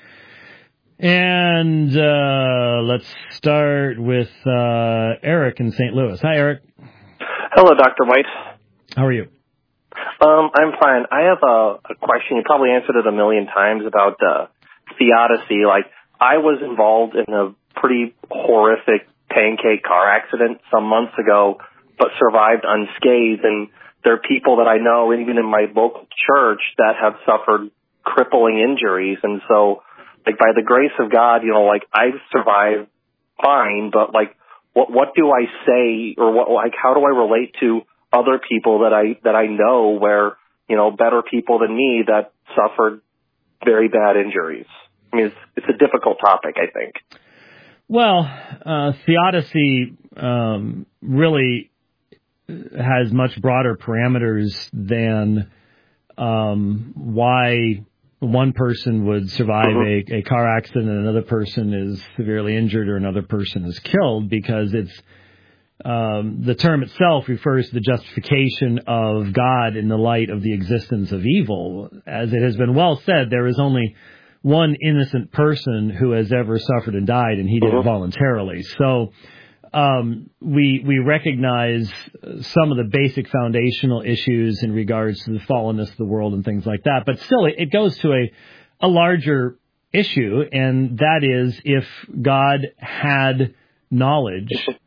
And uh, let's start with uh, Eric in Saint Louis. Hi, Eric. Hello, Doctor White. How are you? Um, I'm fine. I have a, a question. You probably answered it a million times about uh, theodicy. Like, I was involved in a pretty horrific pancake car accident some months ago, but survived unscathed. And there are people that I know, even in my local church, that have suffered crippling injuries. And so, like, by the grace of God, you know, like, I've survived fine, but, like, what what do I say, or what, like, how do I relate to other people that I that I know where, you know, better people than me that suffered very bad injuries? I mean, it's, it's a difficult topic, I think. Well, uh, theodicy um, really has much broader parameters than um, why one person would survive mm-hmm. a, a car accident and another person is severely injured or another person is killed, because it's um, the term itself refers to the justification of God in the light of the existence of evil. As it has been well said, there is only one innocent person who has ever suffered and died, and he did it voluntarily. So um, we we recognize some of the basic foundational issues in regards to the fallenness of the world and things like that. But still, it, it goes to a, a larger issue, and that is if God had knowledge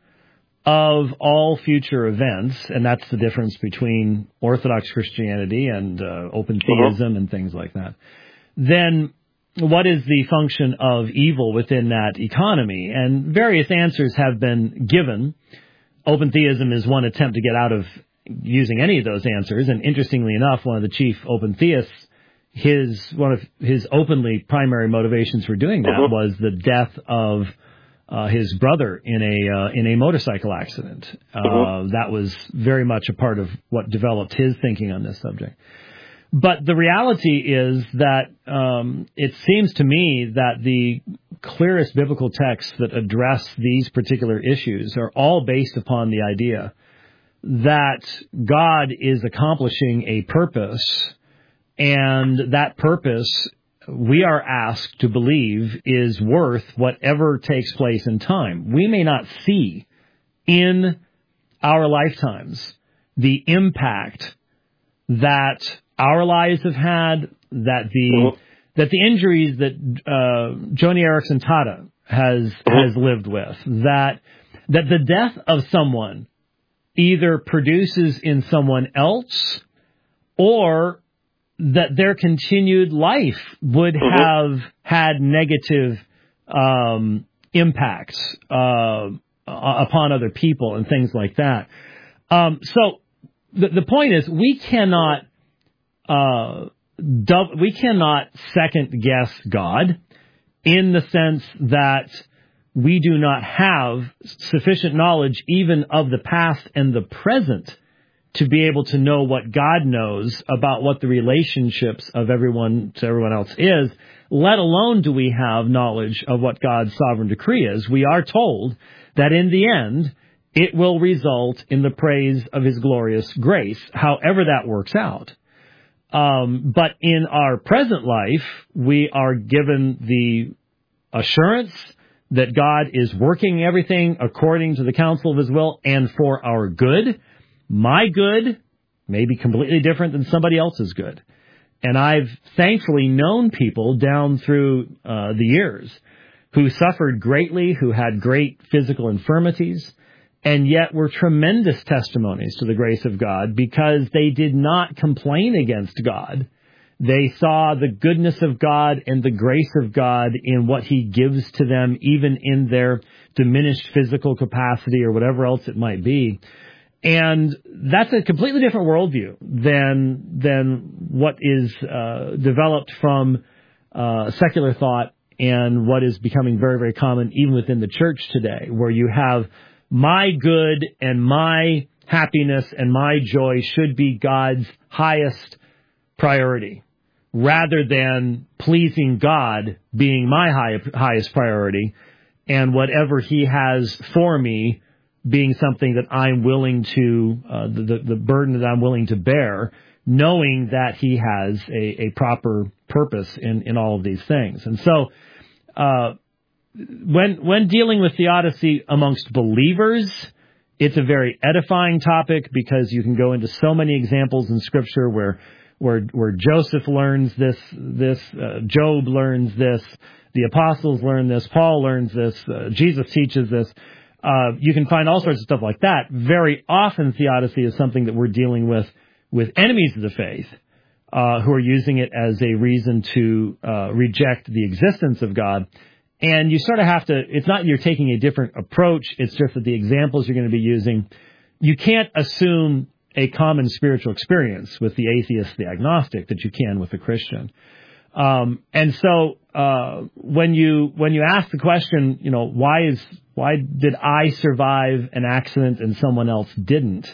of all future events, and that's the difference between Orthodox Christianity and uh, open theism and things like that, then what is the function of evil within that economy? And various answers have been given. Open theism is one attempt to get out of using any of those answers. And interestingly enough, one of the chief open theists, his one of his openly primary motivations for doing that mm-hmm. was the death of uh, his brother in a uh, in a motorcycle accident. Mm-hmm. Uh, that was very much a part of what developed his thinking on this subject. But the reality is that um, it seems to me that the clearest biblical texts that address these particular issues are all based upon the idea that God is accomplishing a purpose, and that purpose, we are asked to believe, is worth whatever takes place in time. We may not see in our lifetimes the impact that our lives have had, that the mm-hmm. that the injuries that uh, Joni Eareckson Tada has mm-hmm. has lived with, that that the death of someone either produces in someone else, or that their continued life would mm-hmm. have had negative um, impacts uh, upon other people and things like that. Um, so the, the point is, we cannot. Uh, dub- we cannot second guess God in the sense that we do not have sufficient knowledge even of the past and the present to be able to know what God knows about what the relationships of everyone to everyone else is, let alone do we have knowledge of what God's sovereign decree is. We are told that in the end, it will result in the praise of His glorious grace, however that works out. Um, but in our present life, we are given the assurance that God is working everything according to the counsel of His will and for our good. My good may be completely different than somebody else's good. And I've thankfully known people down through uh, the years who suffered greatly, who had great physical infirmities, and yet were tremendous testimonies to the grace of God because they did not complain against God. They saw the goodness of God and the grace of God in what He gives to them, even in their diminished physical capacity or whatever else it might be. And that's a completely different worldview than than what is uh, developed from uh, secular thought and what is becoming very, very common even within the church today, where you have my good and my happiness and my joy should be God's highest priority, rather than pleasing God being my high, highest priority and whatever he has for me being something that I'm willing to, uh, the, the, the burden that I'm willing to bear, knowing that he has a, a proper purpose in, in all of these things. And so, uh, when, when dealing with theodicy amongst believers, it's a very edifying topic because you can go into so many examples in Scripture where, where, where Joseph learns this, this, uh, Job learns this, the apostles learn this, Paul learns this, uh, Jesus teaches this. Uh, you can find all sorts of stuff like that. Very often theodicy is something that we're dealing with with enemies of the faith, uh, who are using it as a reason to uh, reject the existence of God. And you sort of have to, it's not you're taking a different approach, it's just that the examples you're going to be using, you can't assume a common spiritual experience with the atheist, the agnostic, that you can with the Christian. Um, and so uh, when you when you ask the question, you know, why is why did I survive an accident and someone else didn't?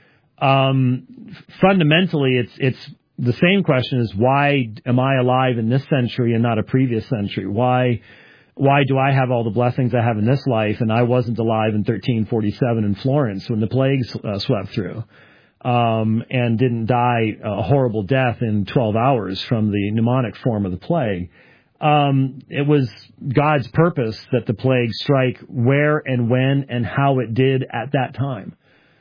Um, fundamentally, it's it's the same question as why am I alive in this century and not a previous century? Why why do I have all the blessings I have in this life and I wasn't alive in thirteen forty-seven in Florence when the plagues uh, swept through? Um, and didn't die a horrible death in twelve hours from the pneumonic form of the plague. Um, it was God's purpose that the plague strike where and when and how it did at that time.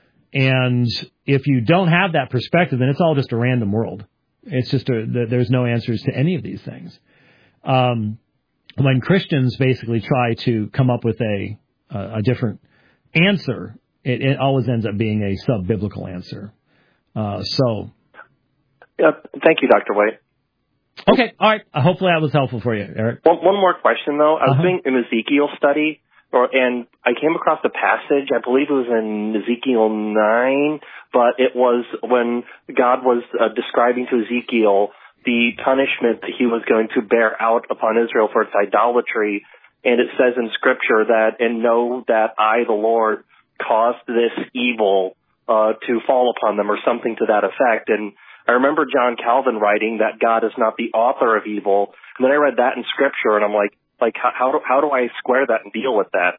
And if you don't have that perspective, then it's all just a random world. It's just a, there's no answers to any of these things. Um, when Christians basically try to come up with a, a different answer, It, it always ends up being a sub-biblical answer. Uh, so. Yeah, thank you, Doctor White. Okay, all right. Uh, hopefully that was helpful for you, Eric. One, one more question, though. I was uh-huh. doing an Ezekiel study, or, and I came across a passage, I believe it was in Ezekiel nine, but it was when God was uh, describing to Ezekiel the punishment that he was going to bear out upon Israel for its idolatry. And it says in Scripture that, and know that I, the Lord, caused this evil uh, to fall upon them, or something to that effect. And I remember John Calvin writing that God is not the author of evil. And then I read that in Scripture, and I'm like, like how, how do how do I square that and deal with that?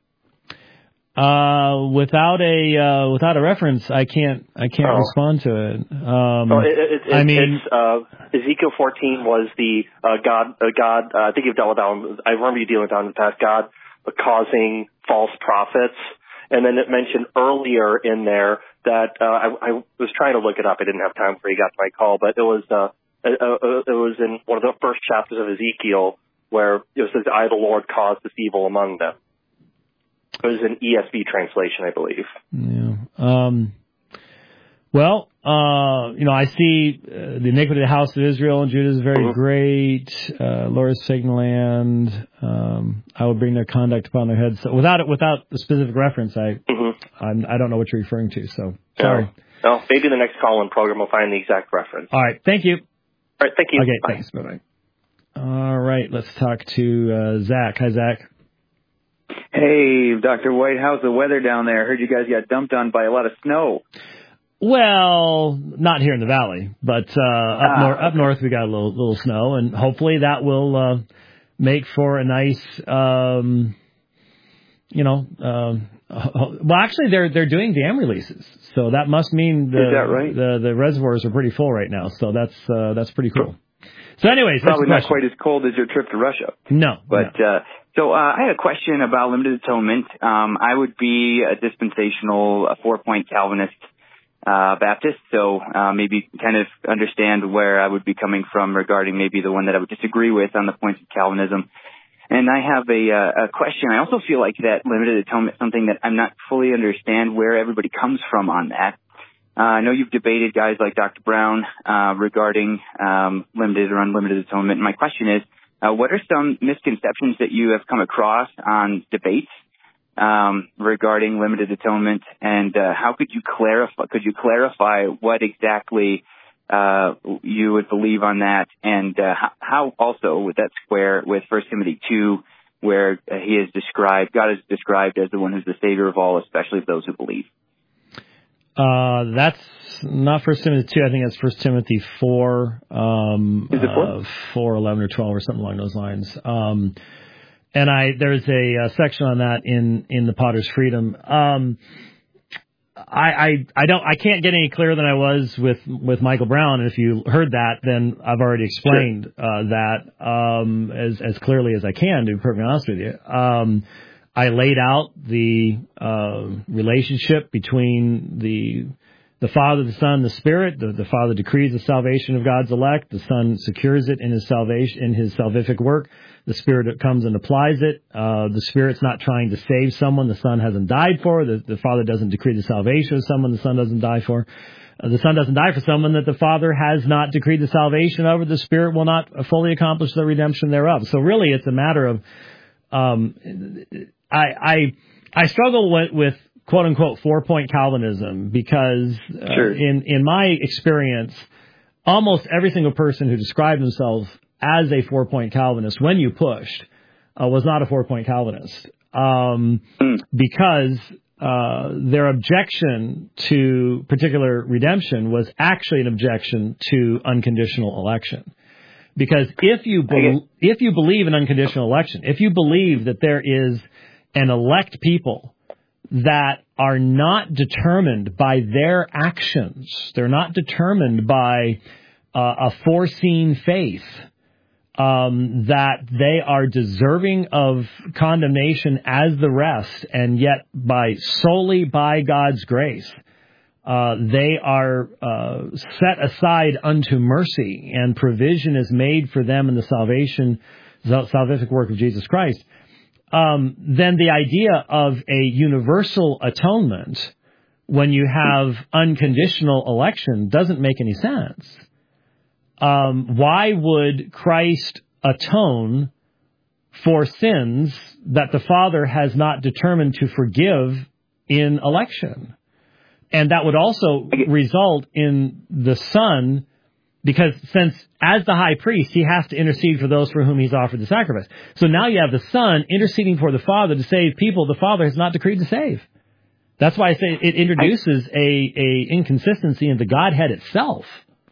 Uh, without a uh, without a reference, I can't I can't oh. respond to it. Um, well, it, it, it I mean, it's, uh, Ezekiel fourteen was the uh, God uh, God. Uh, I think you've dealt with that one. I remember you dealing with that in the past. God causing false prophets. And then it mentioned earlier in there that uh, I, I was trying to look it up. I didn't have time before you got to my call, but it was uh, it, uh, it was in one of the first chapters of Ezekiel where it says, "I, the Lord, caused this evil among them." It was an E S V translation, I believe. Yeah. Um, well, uh, you know, I see uh, the iniquity of the house of Israel and Judah is very mm-hmm. great. Uh, Lord's taking land. Um, I will bring their conduct upon their heads. So without it, without a specific reference, I mm-hmm. I'm, I don't know what you're referring to. So sorry. No, no maybe the next call-in program will find the exact reference. All right. Thank you. All right. Thank you. Okay. Bye. Thanks. Bye bye. All right. Let's talk to uh, Zach. Hi, Zach. Hey, Doctor White. How's the weather down there? I heard you guys got dumped on by a lot of snow. Well, not here in the valley, but uh, up, ah, nor- okay. up north we got a little little snow, and hopefully that will uh, make for a nice, um, you know. Um, well, actually, they're they're doing dam releases, so that must mean the Is that right? the, the reservoirs are pretty full right now. So that's uh, that's pretty cool. So, anyways, probably not quite as cold as your trip to Russia. No, but no. Uh, so uh, I had a question about limited atonement. Um, I would be a dispensational, a four-point Calvinist. Uh, Baptist, so uh, maybe kind of understand where I would be coming from regarding maybe the one that I would disagree with on the points of Calvinism. And I have a, uh, a question. I also feel like that limited atonement is something that I'm not fully understand where everybody comes from on that. Uh, I know you've debated guys like Doctor Brown uh, regarding um, limited or unlimited atonement. And my question is, uh, what are some misconceptions that you have come across on debates Um, regarding limited atonement, and uh, how could you clarify? Could you clarify what exactly uh, you would believe on that, and uh, how, how also would that square with First Timothy two, where uh, he is described, God is described as the one who's the Savior of all, especially of those who believe? Uh, that's not First Timothy two. I think that's First Timothy four. Um, is it four? Uh, four, eleven, or twelve, or something along those lines. Um, And I there's a, a section on that in, in the Potter's Freedom. Um, I, I I don't I can't get any clearer than I was with, with Michael Brown. And if you heard that, then I've already explained sure. uh, that um, as as clearly as I can. To be perfectly honest with you, um, I laid out the uh, relationship between the the Father, the Son, the Spirit. The, the Father decrees the salvation of God's elect. The Son secures it in his salvation, in his salvific work. The Spirit comes and applies it. Uh, the Spirit's not trying to save someone the Son hasn't died for. The, the Father doesn't decree the salvation of someone the Son doesn't die for. Uh, the Son doesn't die for someone that the Father has not decreed the salvation of, or the Spirit will not fully accomplish the redemption thereof. So really, it's a matter of um, I, I I struggle with, with quote unquote four point Calvinism because uh, sure. in in my experience, almost every single person who described themselves as a four point Calvinist, when you pushed, uh, was not a four point Calvinist um, mm. because uh, their objection to particular redemption was actually an objection to unconditional election. Because if you be- if you believe in unconditional election, if you believe that there is an elect people that are not determined by their actions, they're not determined by uh, a foreseen faith, um, that they are deserving of condemnation as the rest, and yet by solely by God's grace, uh, they are uh, set aside unto mercy, and provision is made for them in the salvation, salvific work of Jesus Christ. Um, then the idea of a universal atonement when you have unconditional election doesn't make any sense. Um, why would Christ atone for sins that the Father has not determined to forgive in election? And that would also result in the Son, because since as the high priest, he has to intercede for those for whom he's offered the sacrifice. So now you have the Son interceding for the Father to save people the Father has not decreed to save. That's why I say it introduces a, a inconsistency in the Godhead itself.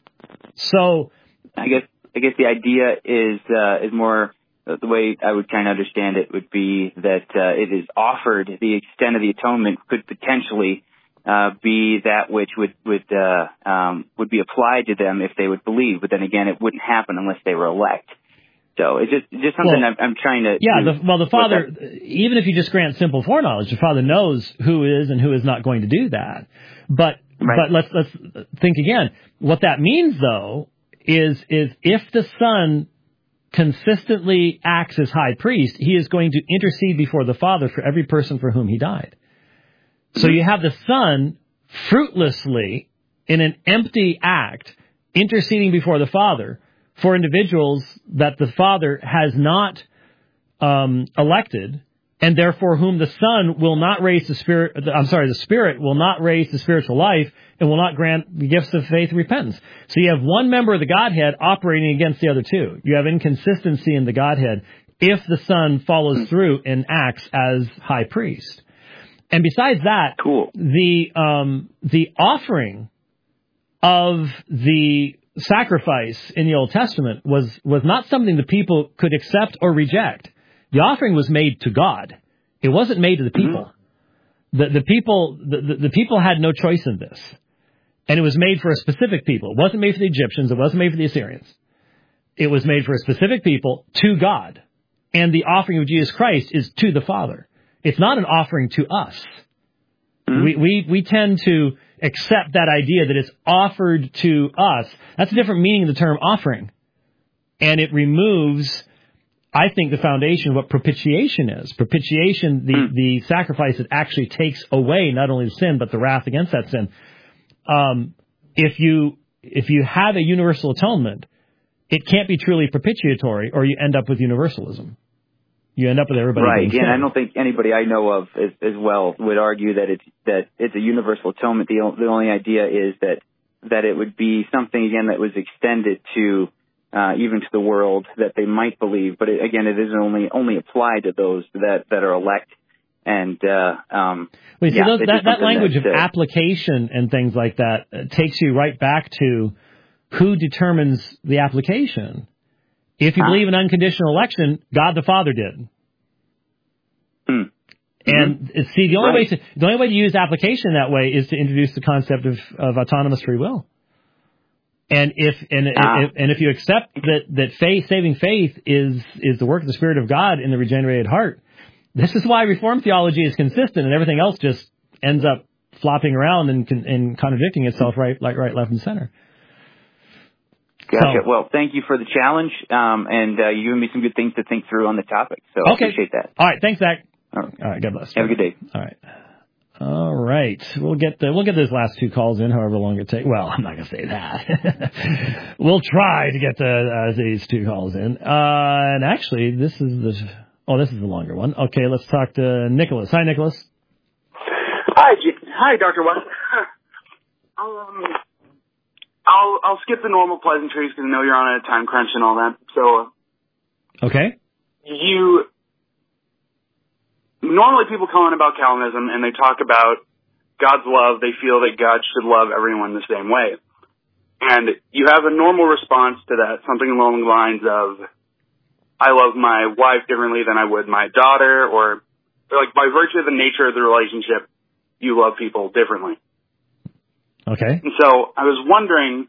So I guess I guess the idea is uh, is more uh, the way I would kind of understand it would be that uh, it is offered. The extent of the atonement could potentially Uh, be that which would would uh, um, would be applied to them if they would believe, but then again, it wouldn't happen unless they were elect. So it's just just something well, I'm, I'm trying to. Yeah, to the, well, the Father, even if you just grant simple foreknowledge, the Father knows who is and who is not going to do that. But right. but let's let's think again. What that means, though, is is if the Son consistently acts as high priest, he is going to intercede before the Father for every person for whom he died. So you have the Son fruitlessly, in an empty act, interceding before the Father for individuals that the Father has not um, elected, and therefore whom the Son will not raise the Spirit, I'm sorry, the Spirit will not raise to spiritual life and will not grant the gifts of faith and repentance. So you have one member of the Godhead operating against the other two. You have inconsistency in the Godhead if the Son follows through and acts as high priest. And besides that, cool. the um, the offering of the sacrifice in the Old Testament was, was not something the people could accept or reject. The offering was made to God. It wasn't made to the people. Mm-hmm. The the people the, the, the people had no choice in this. And it was made for a specific people. It wasn't made for the Egyptians. It wasn't made for the Assyrians. It was made for a specific people to God. And the offering of Jesus Christ is to the Father. It's not an offering to us. Mm-hmm. We, we we tend to accept that idea that it's offered to us. That's a different meaning of the term offering. And it removes, I think, the foundation of what propitiation is. Propitiation, the, mm-hmm. the sacrifice that actually takes away not only the sin, but the wrath against that sin. Um, if you if you have a universal atonement, it can't be truly propitiatory, or you end up with universalism. You end up with everybody right. being Yeah, and I saved. don't think anybody I know of as, as well would argue that it's that it's a universal atonement. The, the only idea is that that it would be something again that was extended to uh, even to the world that they might believe. But it, again, it is only only applied to those that, that are elect. And uh, um, Wait, so yeah, those, that that language that, of uh, application and things like that uh, takes you right back to who determines the application. If you believe in unconditional election, God the Father did. Hmm. And mm-hmm. see, the only right. way to, the only way to use application that way is to introduce the concept of, of autonomous free will. And if and ah. if, and if you accept that that faith, saving faith, is is the work of the Spirit of God in the regenerated heart, this is why Reformed theology is consistent, and everything else just ends up flopping around and and contradicting itself, right, like right, left, and center. Gotcha. So, well, thank you for the challenge, um, and uh, you gave me some good things to think through on the topic. So I okay. appreciate that. All right, thanks, Zach. All right. All right, God bless. Have a good day. All right. All right, we'll get the, we'll get those last two calls in, however long it takes. Well, I'm not going to say that. We'll try to get the, uh, these two calls in. Uh, and actually, this is the oh, this is the longer one. Okay, let's talk to Nicholas. Hi, Nicholas. Hi, G- hi, Doctor West. I'll um, I'll I'll skip the normal pleasantries because I know you're on a time crunch and all that. So, okay, you. Normally people call in about Calvinism and they talk about God's love. They feel that God should love everyone the same way. And you have a normal response to that, something along the lines of, I love my wife differently than I would my daughter, or, or like by virtue of the nature of the relationship, you love people differently. Okay. And so I was wondering,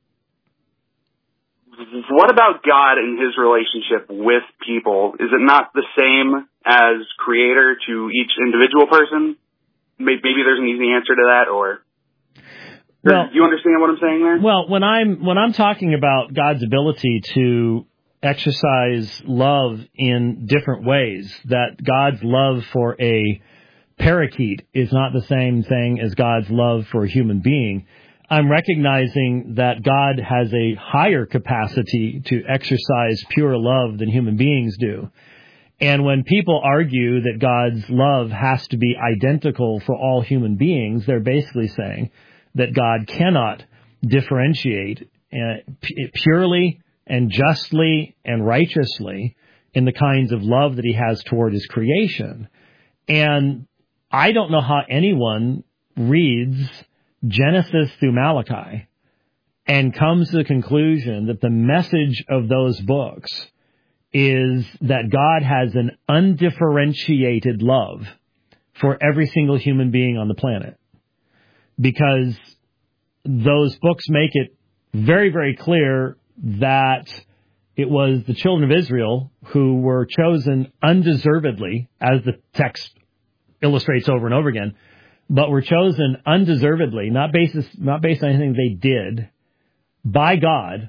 what about God and his relationship with people? Is it not the same as creator to each individual person? Maybe there's an easy answer to that, or, well, do you understand what I'm saying there? Well, when I'm when I'm talking about God's ability to exercise love in different ways, that God's love for a parakeet is not the same thing as God's love for a human being, I'm recognizing that God has a higher capacity to exercise pure love than human beings do. And when people argue that God's love has to be identical for all human beings, they're basically saying that God cannot differentiate uh, p- purely and justly and righteously in the kinds of love that he has toward his creation. And I don't know how anyone reads Genesis through Malachi and comes to the conclusion that the message of those books is that God has an undifferentiated love for every single human being on the planet. Because those books make it very, very clear that it was the children of Israel who were chosen undeservedly, as the text illustrates over and over again, but were chosen undeservedly, not based, not based on anything they did, by God,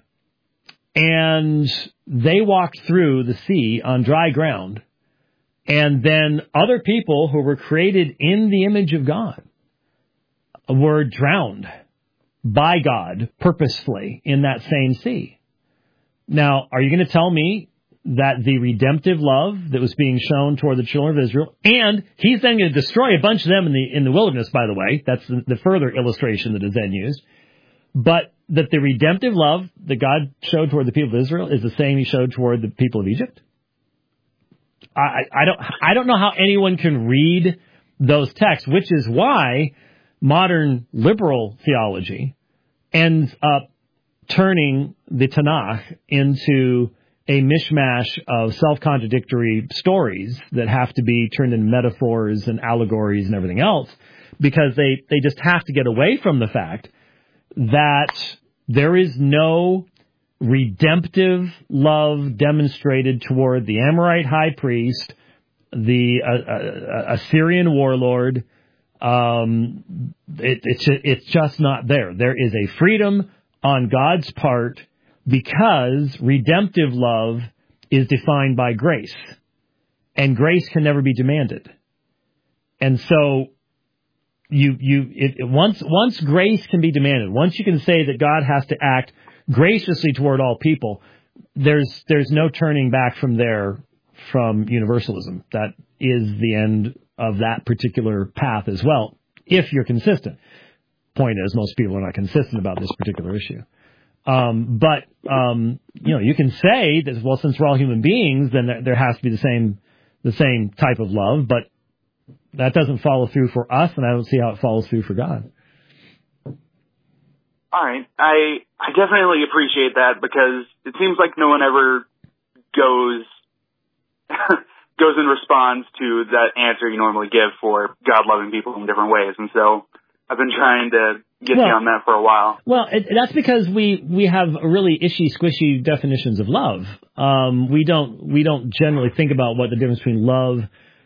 and they walked through the sea on dry ground, and then other people who were created in the image of God were drowned by God purposefully in that same sea. Now, are you going to tell me that the redemptive love that was being shown toward the children of Israel, and he's then going to destroy a bunch of them in the in the wilderness, by the way, that's the, the further illustration that is then used, but that the redemptive love that God showed toward the people of Israel is the same he showed toward the people of Egypt? I, I don't I don't know how anyone can read those texts, which is why modern liberal theology ends up turning the Tanakh into a mishmash of self-contradictory stories that have to be turned into metaphors and allegories and everything else, because they, they just have to get away from the fact that there is no redemptive love demonstrated toward the Amorite high priest, the uh, uh, Assyrian warlord. Um, it, it's it's just not there. There is a freedom on God's part because redemptive love is defined by grace, and grace can never be demanded. And so you you it, it, once once grace can be demanded, once you can say that God has to act graciously toward all people, there's there's no turning back from there from universalism. That is the end of that particular path as well, if you're consistent. Point is, most people are not consistent about this particular issue. Um, but, um, you know, you can say that, well, since we're all human beings, then there, there has to be the same the same type of love, but that doesn't follow through for us, and I don't see how it follows through for God. All right. I I definitely appreciate that, because it seems like no one ever goes goes in response to that answer you normally give for God loving people in different ways. And so I've been trying to get well, you on that for a while. Well, it, that's because we, we have really ishy, squishy definitions of love. Um, we don't we don't generally think about what the difference between love,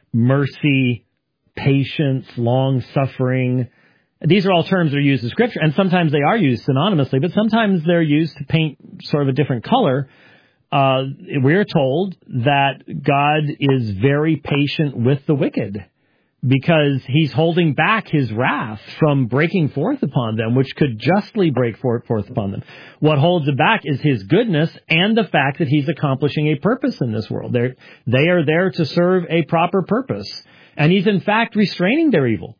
mercy, patience, long suffering. These are all terms that are used in Scripture, and sometimes they are used synonymously, but sometimes they're used to paint sort of a different color. Uh, we're told that God is very patient with the wicked because he's holding back his wrath from breaking forth upon them, which could justly break forth upon them. What holds it back is his goodness and the fact that he's accomplishing a purpose in this world. They're, they are there to serve a proper purpose, and he's in fact restraining their evil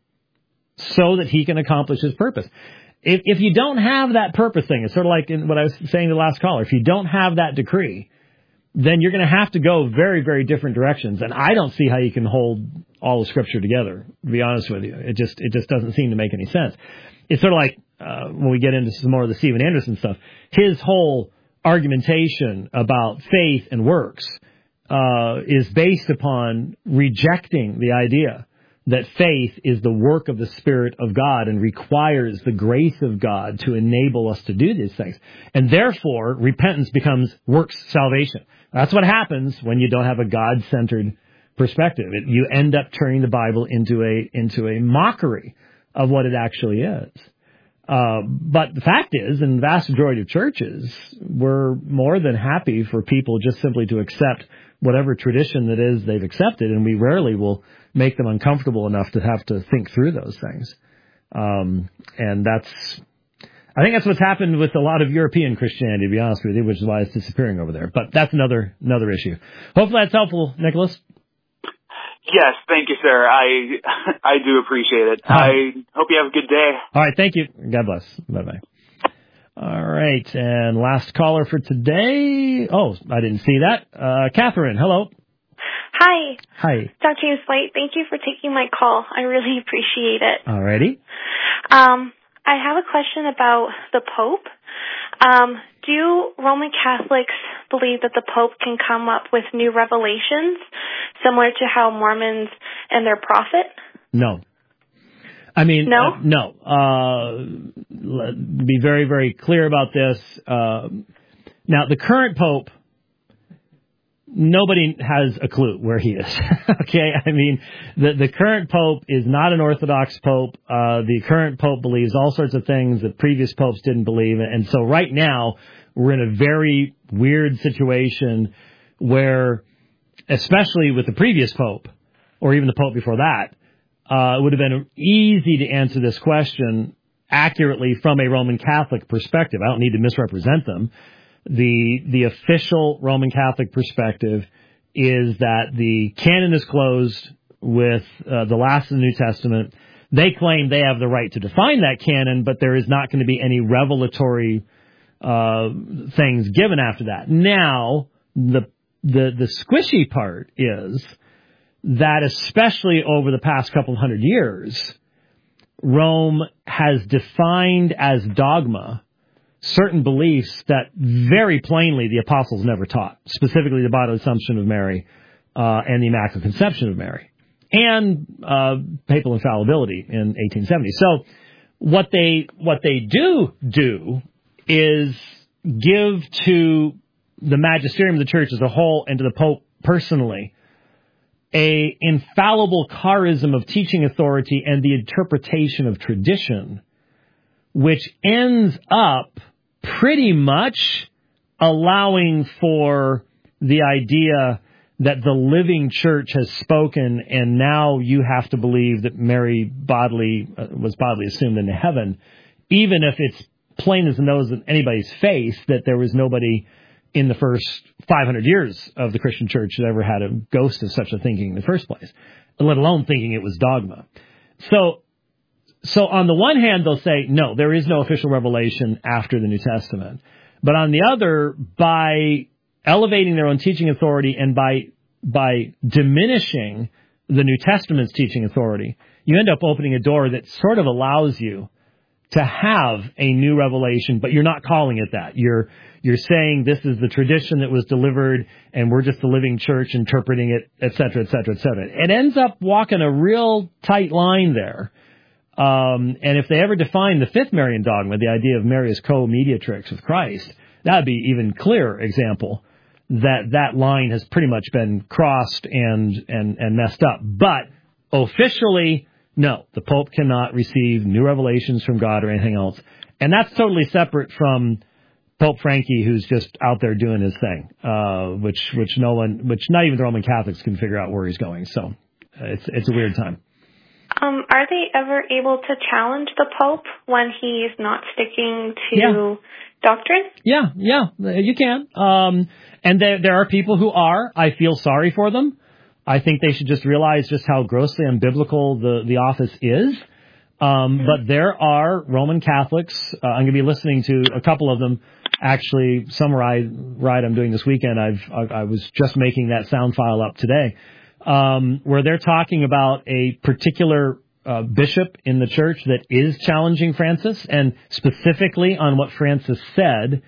so that he can accomplish his purpose. If, if you don't have that purpose thing, it's sort of like in what I was saying to the last caller, if you don't have that decree, then you're going to have to go very, very different directions. And I don't see how you can hold all of Scripture together, to be honest with you. It just it just doesn't seem to make any sense. It's sort of like uh, when we get into some more of the Stephen Anderson stuff, his whole argumentation about faith and works uh, is based upon rejecting the idea that faith is the work of the Spirit of God and requires the grace of God to enable us to do these things. And therefore, repentance becomes works salvation. That's what happens when you don't have a God-centered perspective. It, you end up turning the Bible into a into a mockery of what it actually is. Uh, but the fact is, in the vast majority of churches, we're more than happy for people just simply to accept whatever tradition that is they've accepted, and we rarely will make them uncomfortable enough to have to think through those things. Um, and that's, I think that's what's happened with a lot of European Christianity, to be honest with you, which is why it's disappearing over there. But that's another another issue. Hopefully that's helpful, Nicholas. Yes, thank you, sir. I I do appreciate it. Hi. I hope you have a good day. All right, thank you. God bless. Bye-bye. All right, and last caller for today. Oh, I didn't see that. Uh, Catherine, hello. Hi. Hi. Doctor James White, thank you for taking my call. I really appreciate it. All righty. Um, I have a question about the Pope. Um, do Roman Catholics believe that the Pope can come up with new revelations, similar to how Mormons and their prophet? No. I mean, no. Uh, no. Uh, be very, very clear about this. Uh, now, the current Pope, nobody has a clue where he is. Okay, I mean, the the current Pope is not an Orthodox Pope. Uh, the current Pope believes all sorts of things that previous popes didn't believe, and so right now we're in a very weird situation where, especially with the previous Pope, or even the Pope before that, uh, it would have been easy to answer this question accurately from a Roman Catholic perspective. I don't need to misrepresent them. The the official Roman Catholic perspective is that the canon is closed with uh, the last of the New Testament. They claim they have the right to define that canon, but there is not going to be any revelatory uh, things given after that. Now, the the the squishy part is that especially over the past couple of hundred years, Rome has defined as dogma certain beliefs that very plainly the apostles never taught, specifically the bodily assumption of Mary uh, and the Immaculate Conception of Mary, and uh, papal infallibility in eighteen seventy. So what they what they do do is give to the magisterium of the Church as a whole and to the Pope personally a infallible charism of teaching authority and the interpretation of tradition, which ends up pretty much allowing for the idea that the living church has spoken and now you have to believe that Mary bodily uh, was bodily assumed into heaven, even if it's plain as the nose in anybody's face that there was nobody in the first five hundred years of the Christian church that ever had a ghost of such a thinking in the first place, let alone thinking it was dogma. So So on the one hand, they'll say, no, there is no official revelation after the New Testament. But on the other, by elevating their own teaching authority and by by diminishing the New Testament's teaching authority, you end up opening a door that sort of allows you to have a new revelation, but you're not calling it that. You're you're saying this is the tradition that was delivered, and we're just the living church interpreting it, et cetera, et cetera, et cetera. It ends up walking a real tight line there. Um, and if they ever define the fifth Marian dogma, the idea of Mary as co-mediatrix with Christ, that would be even clearer example that that line has pretty much been crossed and, and, and messed up. But officially, no, the Pope cannot receive new revelations from God or anything else. And that's totally separate from Pope Frankie, who's just out there doing his thing, uh, which, which no one, which not even the Roman Catholics can figure out where he's going. So uh, it's, it's a weird time. Um, are they ever able to challenge the Pope when he's not sticking to yeah. doctrine? Yeah, yeah, you can. Um, and there, there are people who are. I feel sorry for them. I think they should just realize just how grossly unbiblical the, the office is. Um, mm-hmm. But there are Roman Catholics. Uh, I'm going to be listening to a couple of them. Actually, some ride, ride I'm doing this weekend, I've, I, I was just making that sound file up today, um, where they're talking about a particular uh, bishop in the church that is challenging Francis, and specifically on what Francis said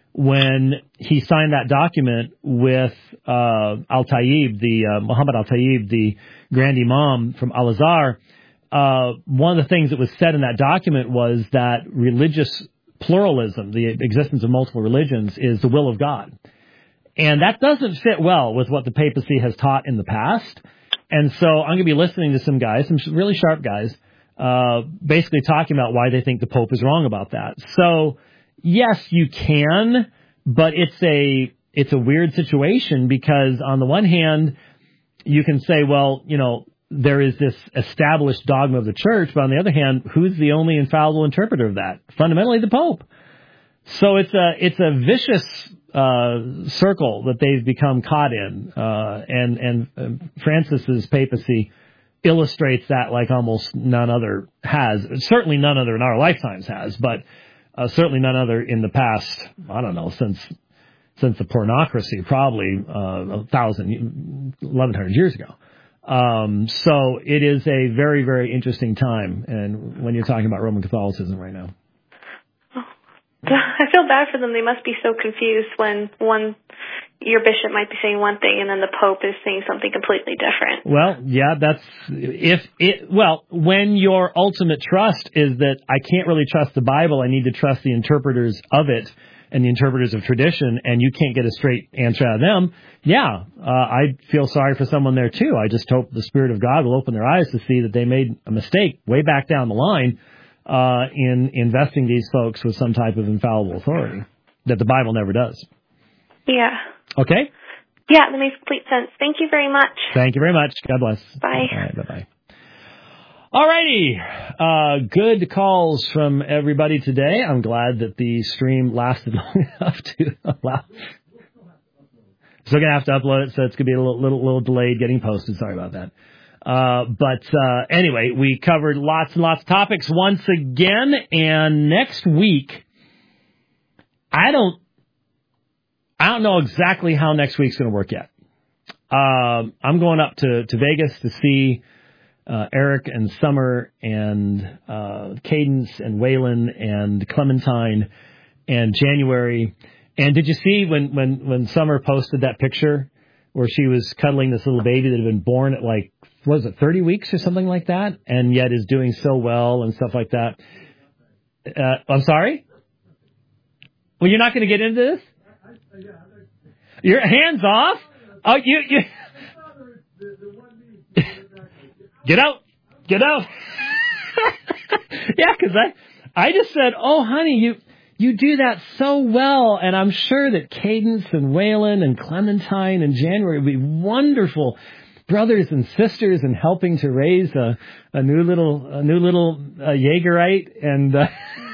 when he signed that document with uh, Al-Tayyib, the uh, Muhammad Al-Tayyib, the Grand Imam from Al-Azhar. Uh, one of the things that was said in that document was that religious pluralism, the existence of multiple religions, is the will of God. And that doesn't fit well with what the papacy has taught in the past. And so I'm going to be listening to some guys, some really sharp guys, uh, basically talking about why they think the Pope is wrong about that. So, yes, you can, but it's a it's a weird situation because on the one hand, you can say, well, you know, there is this established dogma of the church, but on the other hand, who's the only infallible interpreter of that? Fundamentally, the Pope. So it's a it's a vicious uh, circle that they've become caught in, uh, and and uh, Francis's papacy illustrates that like almost none other has. Certainly none other in our lifetimes has, but uh, certainly none other in the past. I don't know since since the pornocracy, probably uh, a thousand, eleven hundred years ago. Um, so it is a very, very interesting time, and when you're talking about Roman Catholicism right now. I feel bad for them. They must be so confused when one, your bishop might be saying one thing and then the Pope is saying something completely different. Well, yeah, that's, if it, well, when your ultimate trust is that I can't really trust the Bible, I need to trust the interpreters of it and the interpreters of tradition, and you can't get a straight answer out of them, yeah, uh, I feel sorry for someone there too. I just hope the Spirit of God will open their eyes to see that they made a mistake way back down the line uh, in investing these folks with some type of infallible authority that the Bible never does. Yeah. Okay? Yeah, that makes complete sense. Thank you very much. Thank you very much. God bless. Bye. All right, bye-bye. All righty. Uh, good calls from everybody today. I'm glad that the stream lasted long enough to allow. Still going to have to upload it, so it's going to be a little, little, little delayed getting posted. Sorry about that. Uh, but uh, anyway, we covered lots and lots of topics once again. And next week, I don't, I don't know exactly how next week's going to work yet. Um, I'm going up to, to Vegas to see Uh, Eric and Summer and uh, Cadence and Waylon and Clementine and January. And did you see when, when, when Summer posted that picture where she was cuddling this little baby that had been born at like, what was it, thirty weeks or something like that? And yet is doing so well and stuff like that. Uh, I'm sorry? Well, you're not going to get into this? Your hands off? Oh, you... you Get out! Get out! Yeah, because I, I just said, oh, honey, you you do that so well, and I'm sure that Cadence and Waylon and Clementine and January would be wonderful brothers and sisters in helping to raise a, a new little a new little uh, Jaegerite. And uh,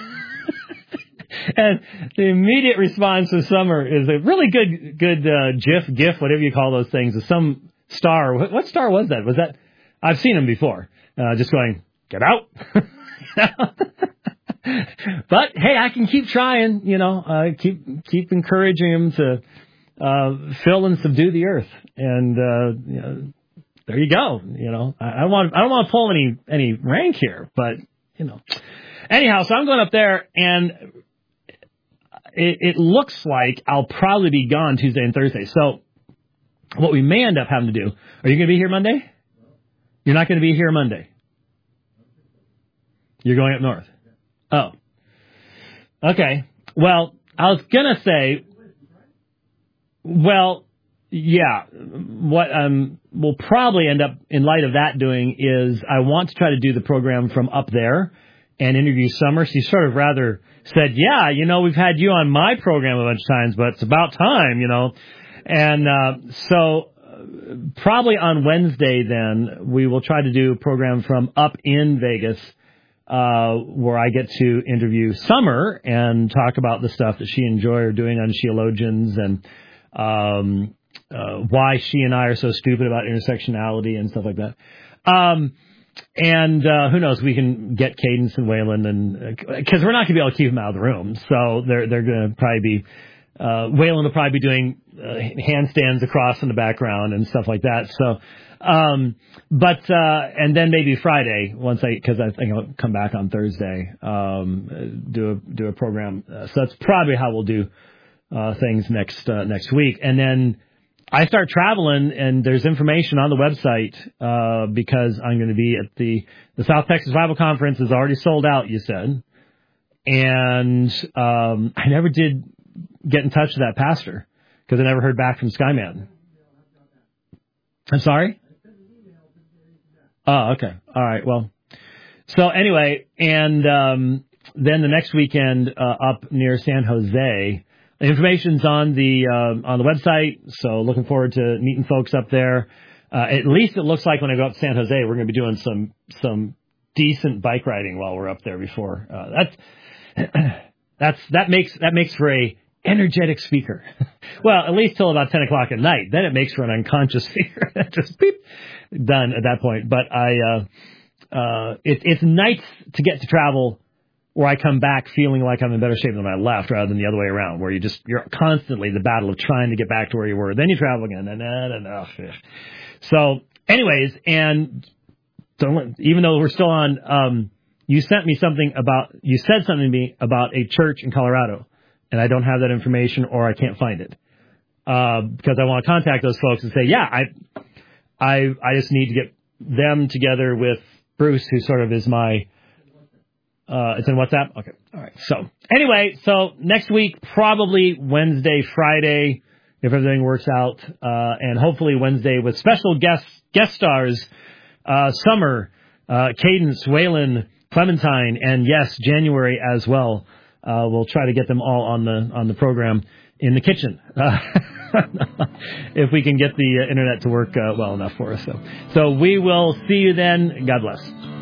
and the immediate response to Summer is a really good good uh, GIF, GIF, whatever you call those things. Is some star? What, what star was that? Was that? I've seen him before, uh, just going, get out. But, hey, I can keep trying, you know, uh, keep keep encouraging him to uh, fill and subdue the earth. And, uh, you know, there you go. You know, I, I don't want I don't want to pull any, any rank here, but, you know. anyhow, so I'm going up there, and it, it looks like I'll probably be gone Tuesday and Thursday. So what we may end up having to do, are you going to be here Monday? You're not going to be here Monday. You're going up north. Oh. Okay. Well, I was going to say, well, yeah, what um, we'll probably end up, in light of that, doing is I want to try to do the program from up there and interview Summer. She sort of rather said, yeah, you know, we've had you on my program a bunch of times, but it's about time, you know. And uh, so uh, probably on Wednesday then we will try to do a program from up in Vegas uh, where I get to interview Summer and talk about the stuff that she and Joy are doing on Sheologians and um, uh, why she and I are so stupid about intersectionality and stuff like that. Um, and uh, who knows, we can get Cadence and Waylon, and because uh, we're not going to be able to keep them out of the room, so they're they're going to probably be uh, Waylon will probably be doing uh, handstands across in the background and stuff like that. So, um, but uh, and then maybe Friday once I because I think I'll come back on Thursday, um, do a do a program. Uh, so that's probably how we'll do uh, things next uh, next week, and then I start traveling, and there's information on the website uh, because I'm going to be at the the South Texas Bible Conference is already sold out, you said, and um, I never did get in touch with that pastor because I never heard back from Skyman. I'm sorry? Oh, okay. All right. Well, so anyway, and um, then the next weekend uh, up near San Jose. The information's on the uh, on the website, so looking forward to meeting folks up there. Uh, at least it looks like when I go up to San Jose, we're going to be doing some some decent bike riding while we're up there. Before uh, that's that's that makes that makes for a energetic speaker. Well, at least till about ten o'clock at night. Then it makes for an unconscious speaker. Just beep, done at that point. But I uh, uh, it, it's nice to get to travel where I come back feeling like I'm in better shape than when I left, rather than the other way around, where you just, you're constantly the battle of trying to get back to where you were. Then you travel again, and and, and oh, so, anyways, and don't, even though we're still on, um, you sent me something about, you said something to me about a church in Colorado, and I don't have that information, or I can't find it, uh, because I want to contact those folks and say, yeah, I, I, I just need to get them together with Bruce, who sort of is my. Uh, it's in WhatsApp? Okay. All right. So, anyway, so next week, probably Wednesday, Friday, if everything works out, uh, and hopefully Wednesday with special guest, guest stars, uh, Summer, uh, Cadence, Waylon, Clementine, and yes, January as well. Uh, we'll try to get them all on the, on the program in the kitchen. Uh, if we can get the uh, internet to work, uh, well enough for us. So, so we will see you then. God bless.